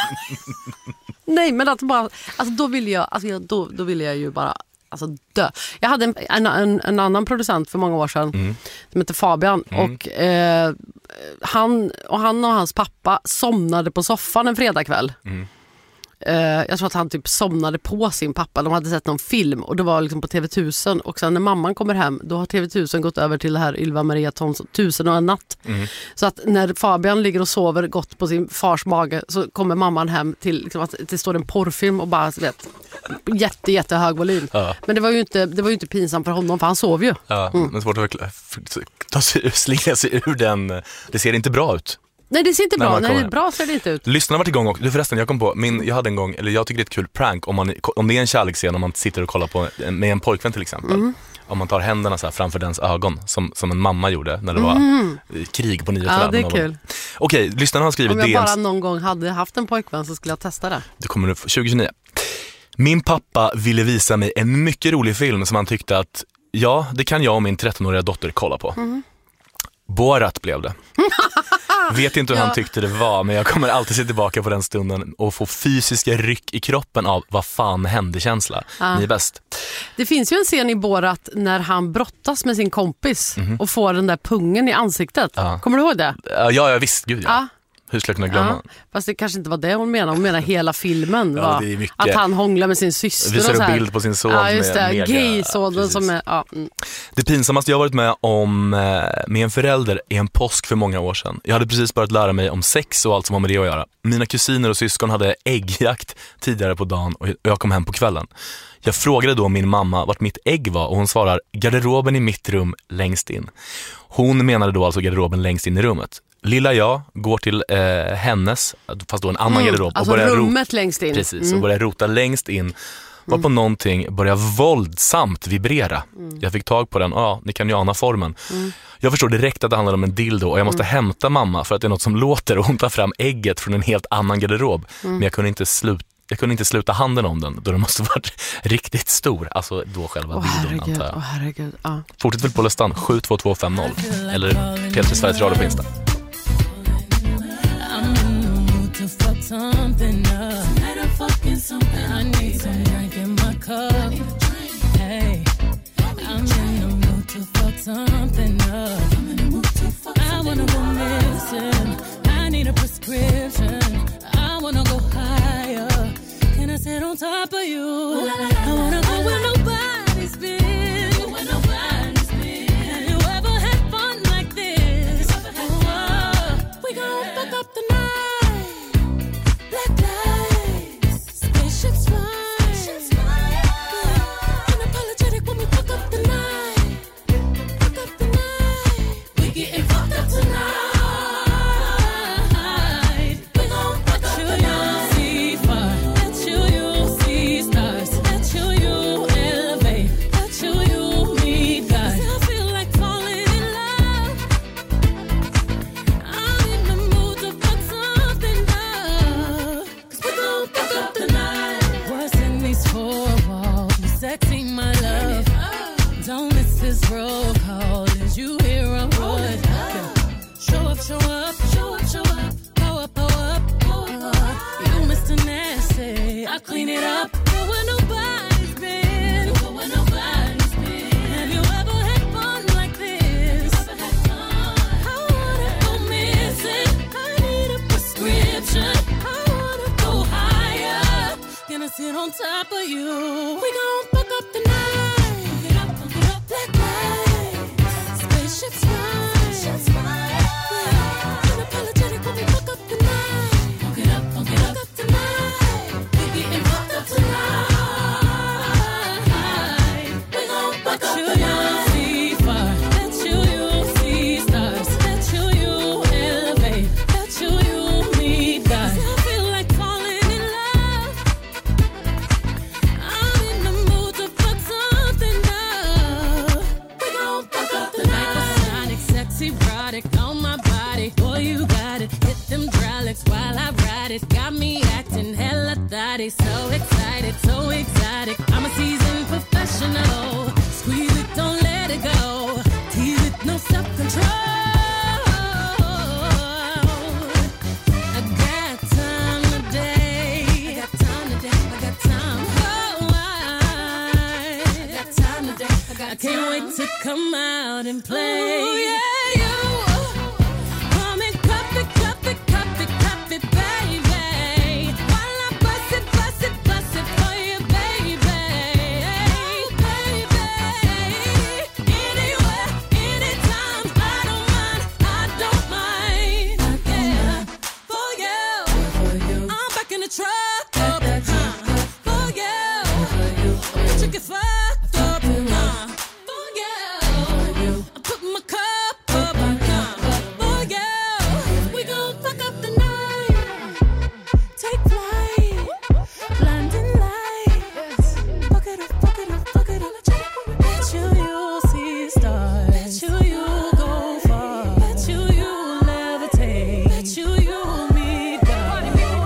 nej, men att bara, alltså då ville jag, alltså då, då ville jag ju bara, alltså dö. Jag hade en, en, en, en annan producent för många år sedan mm. som heter Fabian mm. och, eh, han, och han och hans pappa somnade på soffan en fredagkväll. Mm. Uh, jag tror att han typ somnade på sin pappa. De hade sett någon film och det var liksom på T V tusen. Och sen när mamman kommer hem, då har T V tusen gått över till det här Ylva Maria Thomson, Tusen och en natt. Mm. Så att när Fabian ligger och sover gott på sin fars mage så kommer mamman hem till liksom, att det står en porrfilm och bara vet, jätte, jätte hög volym. Ja. Men det var ju inte, det var ju inte pinsamt för honom för han sov ju. Ja, mm. men svårt att ta sig, slinga sig ur den. Det ser inte bra ut. Nej, det ser inte bra. Nej, bra ser det inte ut. Lyssnarna har varit igång också. Du förresten, jag kom på, min, jag hade en gång, eller jag tycker det är ett kul prank om, man, om det är en kärleksscen om man sitter och kollar på med en pojkvän till exempel. Mm. Om man tar händerna så här framför dens ögon som, som en mamma gjorde när det mm. var krig på nyheterna. Ja, det är kul. Okej, lyssnarna har skrivit om jag D Ms. bara någon gång hade haft en pojkvän så skulle jag testa det. Det kommer nu tjugohundratjugonio. Min pappa ville visa mig en mycket rolig film som han tyckte att ja, det kan jag och min trettonåriga dotter kolla på. Mm. Borat blev det. Vet inte hur ja. han tyckte det var, men jag kommer alltid se tillbaka på den stunden och få fysiska ryck i kroppen av vad fan hände känsla. Ja. Ni är bäst. Det finns ju en scen i Borat när han brottas med sin kompis mm-hmm. och får den där pungen i ansiktet. Ja. Kommer du ihåg det? Ja, ja visst. Gud, ja. ja. Hur skulle jag kunna glömma? Ja, fast det kanske inte var det hon menade. Hon menar hela filmen. Ja, det är mycket. Att han hånglar med sin syster. Visar och så här. Bild på sin son. Ja, just det. Gay-sonen som är... Ja. Mm. Det pinsammaste jag varit med om med en förälder är en påsk för många år sedan. Jag hade precis börjat lära mig om sex och allt som har med det att göra. Mina kusiner och syskon hade äggjakt tidigare på dagen och jag kom hem på kvällen. Jag frågade då min mamma vart mitt ägg var och hon svarar garderoben i mitt rum längst in. Hon menade då alltså garderoben längst in i rummet. Lilla jag går till eh, hennes, fast då en annan mm, garderob. Alltså och börjar rummet rota, längst in. Precis, mm. och börjar rota längst in. Var på mm. någonting börjar våldsamt vibrera. Mm. Jag fick tag på den, ja, ni kan ju ana formen. Mm. Jag förstår direkt att det handlar om en dildo och jag måste mm. hämta mamma för att det är något som låter och hon tar fram ägget från en helt annan garderob. Mm. Men jag kunde inte sluta. Jag kunde inte sluta handen om den då den måste varit riktigt stor. Alltså då själva oh, videon antar jag. Oh, herregud. Ah. Fortsätt väl på listan sju två två fem noll eller P tre Sveriges Radio på Insta. Something up. Tonight I'm fucking something. I need some drink in my cup. Hey, I'm in the mood to fuck something up. I'm in the mood to fuck something up. I wanna go missing. I need a prescription. I wanna go higher. Can I sit on top of you? I wanna go where nobody's been. Where nobody's been. clean it up. Go where nobody's been. Go where nobody's been. Have you ever had fun like this? Ever had fun? I wanna go missing. I need a prescription. I wanna go higher. Gonna sit on top of you. We gon' fuck up the night. Fuck it up, fuck it up. Black lights. Spaceships fly. Spaceships fly. Yeah. Unapologetic when we fuck up the night. Fuck it up, fuck it up. Fuck up the night. We getting fucked up tonight. We gon' fuck up the night. See fire. Bet you you'll see stars. Bet you you'll elevate. Bet you you'll meet God. I feel like falling in love. I'm in the mood to fuck something up. We gon' fuck up the night. Sonic, sexy, erotic on my body. Boy, you got it. Hit them hydraulics while I ride it. Got me acting hella thotty. So excited, so exotic. I'm a seasoned professional. Squeeze it, don't let it go. Tease it, no self-control. I got time today. I got time today. I got time. Oh, I, I got time today. I, got I can't time. wait to come out and play. Ooh, yeah, you. Come and cup it, cup it, cup it, cup it, baby. While I bust it, bust it, bust it for you, baby. Baby. Anywhere, anytime. I don't mind, I don't mind. Yeah. For you. I'm back in the truck. Up, huh. For you. Bitch, you get fucked up. Huh. For you. I put my cup up. Huh. For you. We gon' fuck up the night. Take flight. Blinding lights. Fuck it up, fuck it up, fuck it up. Bet you you'll see stars. Bet you you'll go far. Bet you you'll levitate. Bet you you'll meet God.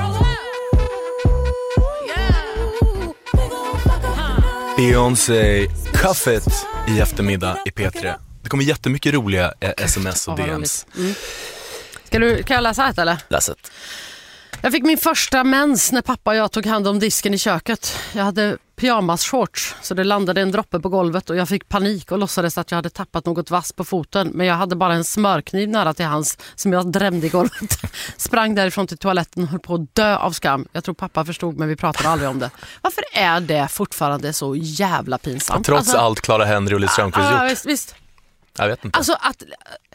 We gon' fuck up the night. Beyoncé, Cuff It i eftermiddag i P tre. Det kommer jättemycket roliga eh, sms och Ja, vad D Ms. roligt. Mm. Ska du, kan jag läsa ett eller? Läs ett. Jag fick min första mens när pappa och jag tog hand om disken i köket. Jag hade pyjamas-shorts så det landade en droppe på golvet och jag fick panik och låtsades att jag hade tappat något vass på foten. Men jag hade bara en smörkniv nära till hans som jag drämde i golvet. Sprang därifrån till toaletten och höll på att dö av skam. Jag tror pappa förstod men vi pratade aldrig om det. Varför är det fortfarande så jävla pinsamt? Trots alltså, allt Clara Henry och Liz Strömquist ja, gjort. visst, visst. Jag vet inte. Alltså att...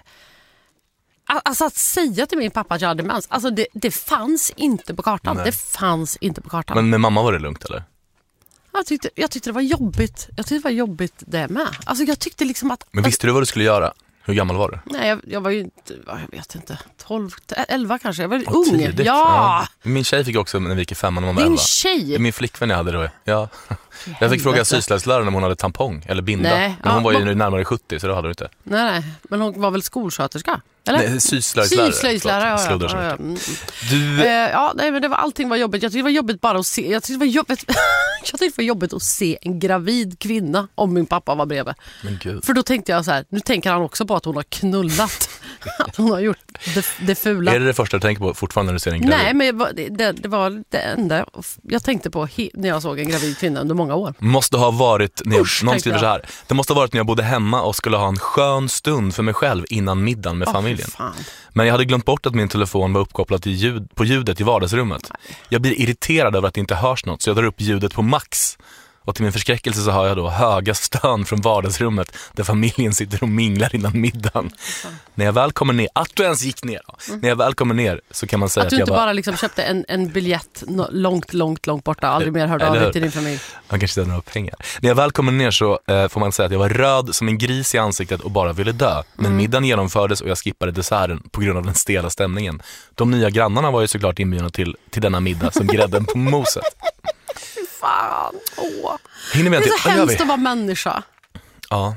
Alltså att säga till min pappa att jag hade mens, alltså det, det fanns inte på kartan. Nej. Det fanns inte på kartan. Men med mamma var det lugnt eller? Jag tyckte, jag tyckte det var jobbigt. Jag tyckte det var jobbigt det med. Alltså jag tyckte liksom att... Men visste du vad du skulle göra? Hur gammal var du? Nej, jag, jag var ju inte, jag vet inte, tolv, elva kanske. Jag var Åh, ung. tidigt. Ja. Ja. Min tjej fick också när vi gick i femman när man var Din elva. tjej? Min flickvän jag hade då. Ja. Jag fick fråga syslöjdsläraren om hon hade tampong eller binda. Nej. Men hon Ja, var ju men- närmare sjuttio så då hade hon inte. Nej, nej, men hon var väl skolsköterska? Eller? Nej, syslöjdslärare. Syslöjdslärare, ja, Förlåt, ja, sluddar ja, så ja. mycket. Mm. Du... Eh, ja, nej, men det var, allting var jobbigt. Jag tyckte det var jobbigt bara att se. Jag tyckte det var jobbigt. jag tyckte det var jobbigt att se en gravid kvinna om min pappa var bredvid. Men gud. För då tänkte jag så här, nu tänker han också på att hon har knullat. att hon har gjort det, det fula. Är det det första du tänker på fortfarande när du ser en gravid? Nej, men jag var- det, det, det var det enda jag tänkte på he, när jag såg en gravid kvinna under många år. Måste ha varit, när jag, Usch, någon tänkte skriver så jag. här. Det måste ha varit när jag bodde hemma och skulle ha en skön stund för mig själv innan middagen med Åh, familjen. fan. Men jag hade glömt bort att min telefon var uppkopplad till ljud, på ljudet i vardagsrummet. Jag blir irriterad över att det inte hörs något så jag drar upp ljudet på max. Och till min förskräckelse så hör jag då höga stön från vardagsrummet där familjen sitter och minglar innan middagen. När jag väl kommer ner, att du ens gick ner då. Mm. När jag väl kommer ner så kan man säga Att att, du jag inte var... bara liksom köpte en, en biljett no, långt, långt, långt borta. Aldrig mer hörde av Eller dig hur? till din familj. Man kanske inte hade några pengar. När jag väl kommer ner så eh, får man säga att jag var röd som en gris i ansiktet och bara ville dö. Men Mm. middagen genomfördes och jag skippade desserten på grund av den stela stämningen. De nya grannarna var ju såklart inbjudna till, till denna middag som grädden på moset. Fy fan. Åh. Hinner vi Det en är till? så Vad gör vi? hemskt att vara människa. Ja.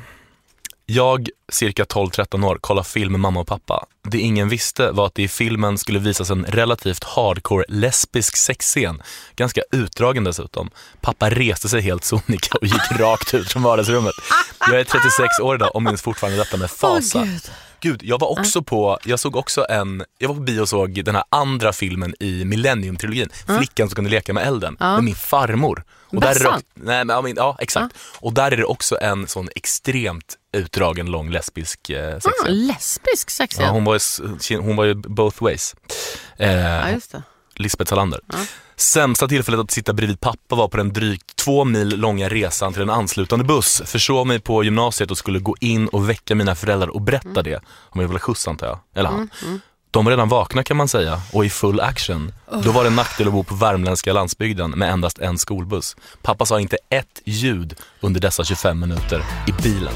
Jag, cirka tolv tretton år, kollar film med mamma och pappa. Det ingen visste var att det i filmen skulle visas en relativt hardcore lesbisk sexscen. Ganska utdragen dessutom. Pappa reste sig helt sonika och gick rakt ut från vardagsrummet. Jag är trettiosex år idag och minns fortfarande detta med fasa. Åh, Gud. Gud, jag var också uh. på, jag såg också en, jag var på bio och såg den här andra filmen i Millennium-trilogin, uh. Flickan som kunde leka med elden, uh. med min farmor. Och där är det, nej, men, ja, exakt. Uh. Och där är det också en sån extremt utdragen, lång lesbisk eh, sex. Ah, lesbisk sex, ja. Hon var ju, hon var ju both ways. Eh, ja, just det. Lisbeth Salander. Uh. Sämsta tillfället att sitta bredvid pappa var på den drygt två mil långa resan till en anslutande buss. Försåg mig på gymnasiet och skulle gå in och väcka mina föräldrar och berätta mm. det. Om jag ville skjuts, antar jag. Eller han. Mm. Mm. De var redan vakna, kan man säga, och i full action. Oh. Då var det en nackdel att bo på värmländska landsbygden med endast en skolbuss. Pappa sa inte ett ljud under dessa tjugofem minuter i bilen.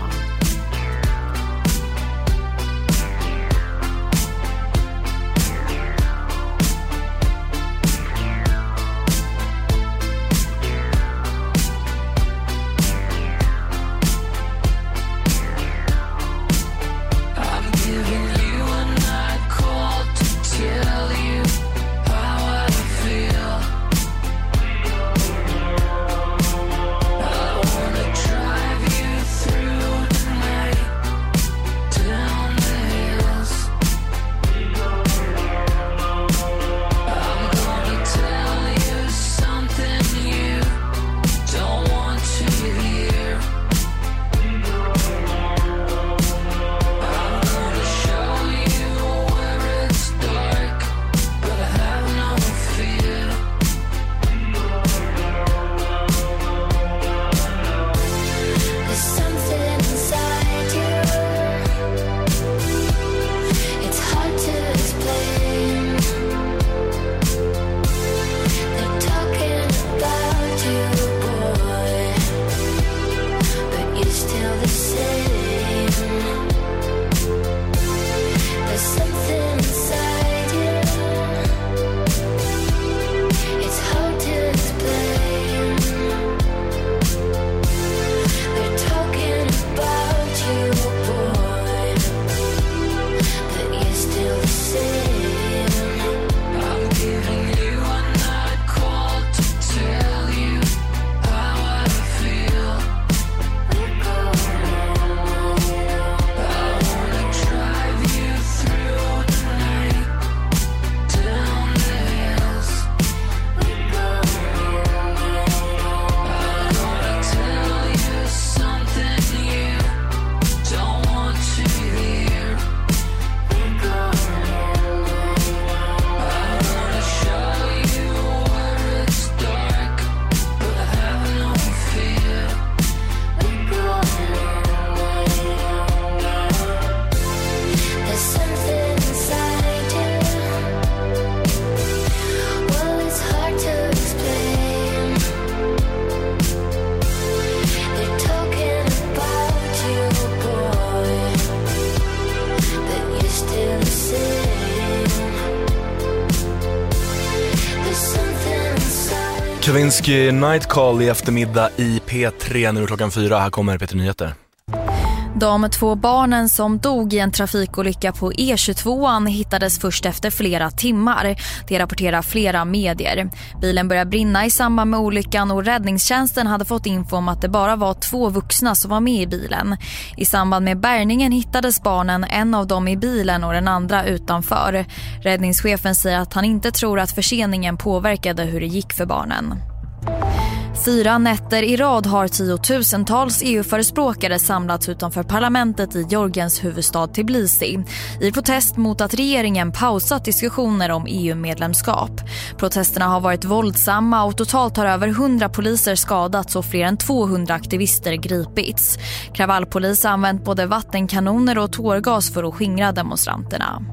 Kavinsky Night Call i eftermiddag i P tre, nu klockan fyra. Här kommer Peter Nyheter. De två barnen som dog i en trafikolycka på E tjugotvåan hittades först efter flera timmar. Det rapporterar flera medier. Bilen började brinna i samband med olyckan och räddningstjänsten hade fått info om att det bara var två vuxna som var med i bilen. I samband med bärgningen hittades barnen, en av dem i bilen och den andra utanför. Räddningschefen säger att han inte tror att förseningen påverkade hur det gick för barnen. Fyra nätter i rad har tiotusentals E U-förespråkare samlats utanför parlamentet i Georgiens huvudstad Tbilisi i protest mot att regeringen pausat diskussioner om E U-medlemskap. Protesterna har varit våldsamma och totalt har över hundra poliser skadats och fler än tvåhundra aktivister gripits. Kravallpolis har använt både vattenkanoner och tårgas för att skingra demonstranterna.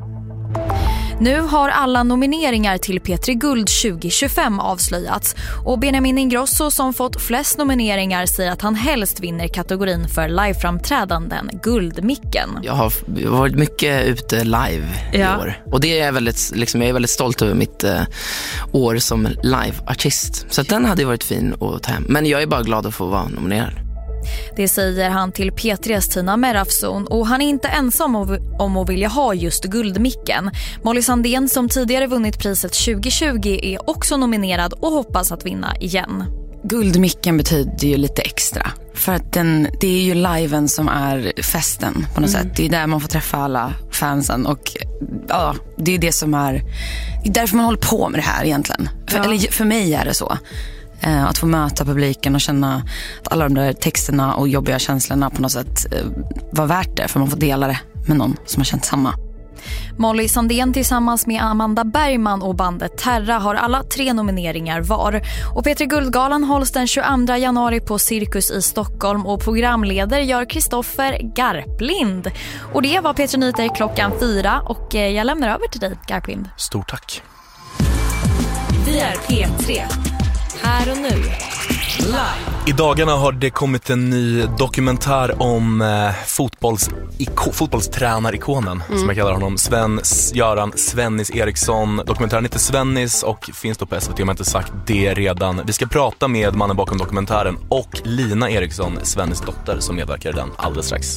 Nu har alla nomineringar till P tre Guld tjugo tjugofem avslöjats och Benjamin Ingrosso, som fått flest nomineringar, säger att han helst vinner kategorin för liveframträdanden, Guldmicken. Jag har varit mycket ute live ja. i år och det är jag väldigt, liksom, jag är väldigt stolt över mitt eh, år som liveartist. Så att den hade varit fin att ta hem, men jag är bara glad att få vara nominerad. Det säger han till P tre:s Tina Merafson och han är inte ensam om att vilja ha just Guldmicken. Molly Sandén, som tidigare vunnit priset tjugo tjugo, är också nominerad och hoppas att vinna igen. Guldmicken betyder ju lite extra. För att den, det är ju liven som är festen på något mm. sätt. Det är där man får träffa alla fansen. Och ja, det är det som är... Det är därför man håller på med det här egentligen. För, ja. Eller för mig är det så. Eh, att få möta publiken och känna att alla de där texterna och jobbiga känslorna på något sätt eh, var värt det. För man får dela det med någon som har känt samma. Molly Sandén tillsammans med Amanda Bergman och bandet Terra har alla tre nomineringar var. Och P tre Guldgalan hålls den tjugoandra januari på Cirkus i Stockholm och programleder gör Kristoffer Garplind. Och det var P tre Nyheter klockan fyra och jag lämnar över till dig, Garplind. Stort tack. Vi är P tre. Här och nu. Live. I dagarna har det kommit en ny dokumentär om eh, fotbolls iko- fotbollstränarikonen mm. som jag kallar honom, Sven Göran Svennis Eriksson. Dokumentären heter Svennis och finns då på S V T om jag inte sagt det redan. Vi ska prata med mannen bakom dokumentären och Lina Eriksson, Svennis dotter, som medverkar i den alldeles strax.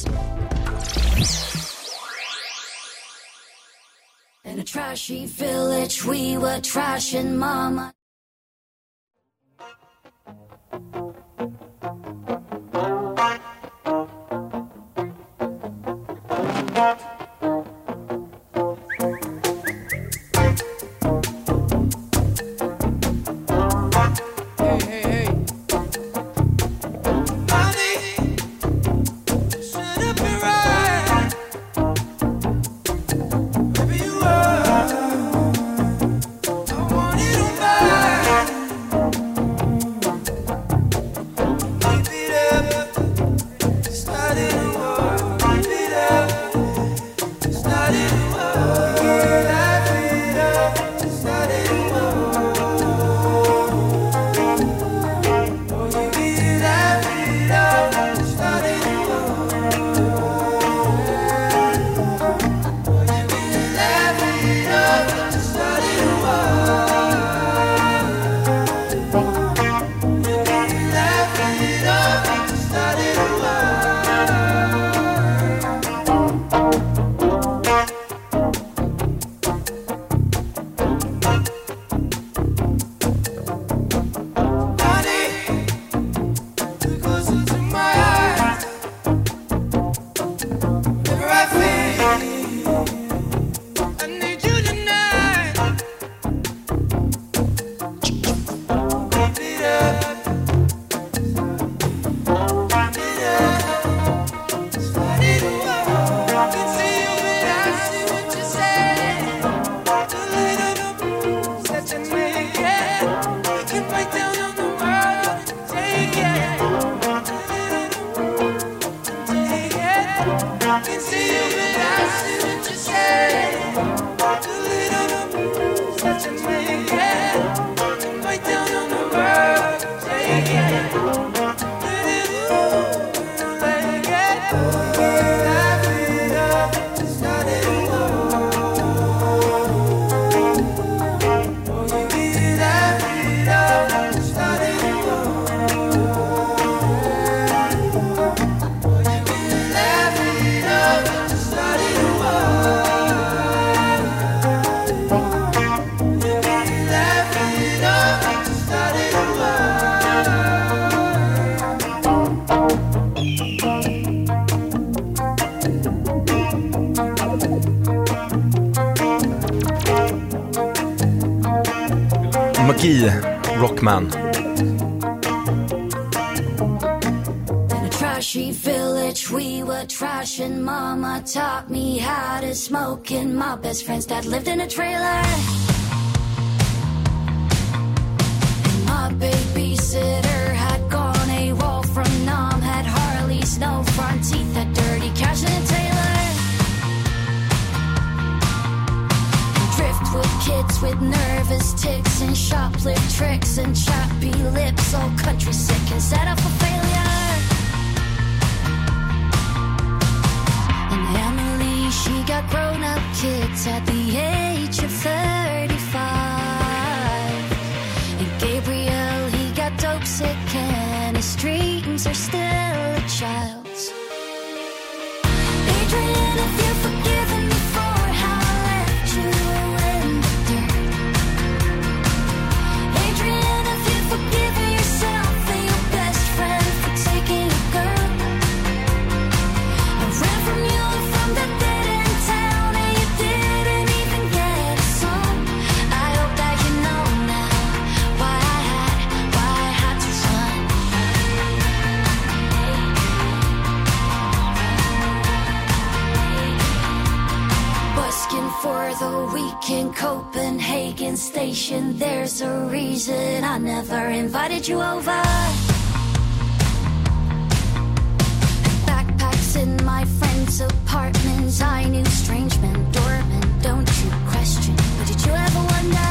In a trashy village we were trashing mama. Magi, Rockman. In a trashy village we were trashing. Mama taught me how to smoke, and my best friend's dad lived in a trailer. And my babysitter had gone AWOL from Nam, had Harley's no front teeth, had dirty cash in a Taylor. Drift with kids with nervous tics and shoplift tricks and choppy lips, all country sick and set up for failure. And Emily, she got grown-up kids at the age of thirty-five. And Gabriel, he got dope sick and his dreams are still a child's. Adrian, if you're forgiven me for how I left you in the dirt. Adrian, if you forgive yourself week in Copenhagen Station. There's a reason I never invited you over. Backpacks in my friends' apartments. I knew strange men, doormen. Don't you question, but did you ever wonder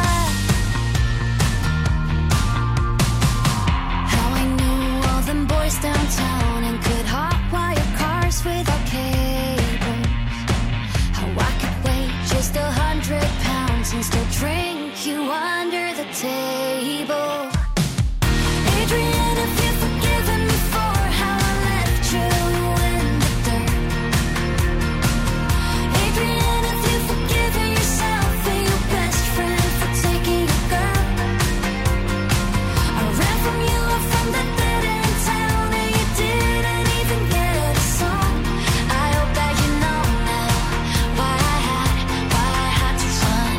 how I knew all them boys downtown and could hotwire cars without cables? How I could weigh just a hundred pounds and still drink you under the table. Adrian, if you've forgiven me for how I left you in the dirt. Adrian, if you've forgiven yourself and your best friend for taking a girl. I ran from you and from that dead end town and you didn't even get a song. I hope that you know now why I had, why I had to run.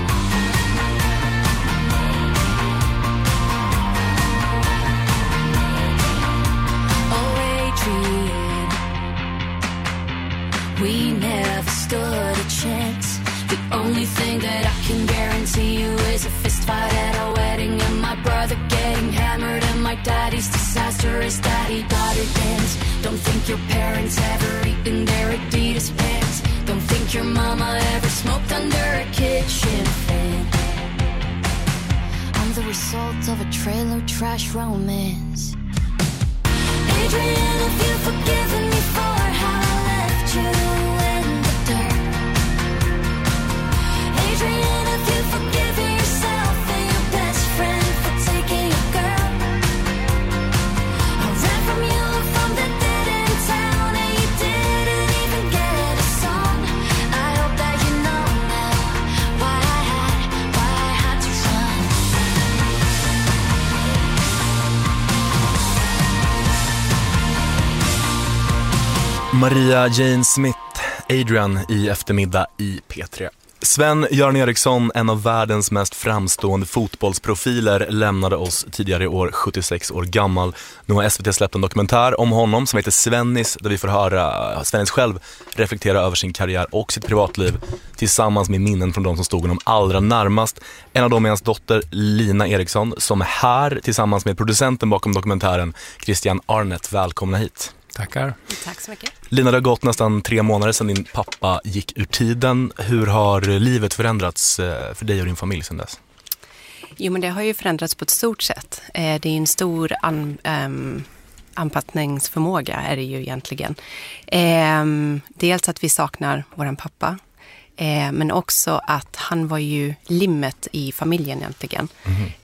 Oh, Adrian, we never stood a chance. The only thing that I can guarantee you is a fist fight at our wedding and my brother getting hammered and my daddy's disastrous daddy-daughter dance. Don't think your parents ever eaten their Adidas pants. Don't think your mama ever smoked under a kitchen fan. I'm the result of a trailer trash romance. Adrian, if you've forgiven me for how I left you in the dirt. Adrian, if you've forgiven yourself and your best friend for taking a girl. I ran from you and from that dead end town and you didn't even get a song. I hope that you know now why I had, why I had to run. Maria Jane Smith, Adrian i eftermiddag i P tre. Sven-Göran Eriksson, en av världens mest framstående fotbollsprofiler, lämnade oss tidigare i år, sjuttiosex år gammal. Nu har S V T släppt en dokumentär om honom som heter Svennis, där vi får höra Svennis själv reflektera över sin karriär och sitt privatliv tillsammans med minnen från de som stod honom allra närmast. En av dem är hans dotter Lina Eriksson som är här tillsammans med producenten bakom dokumentären, Christian Arnett. Välkomna hit. Tackar. Tack så mycket. Lina, det har gått nästan tre månader sedan din pappa gick ur tiden. Hur har livet förändrats för dig och din familj sedan dess? Jo, men det har ju förändrats på ett stort sätt. Det är en stor an, um, anpassningsförmåga är det ju egentligen. Um, dels att vi saknar våran pappa. Eh, men också att han var ju limmet i familjen egentligen.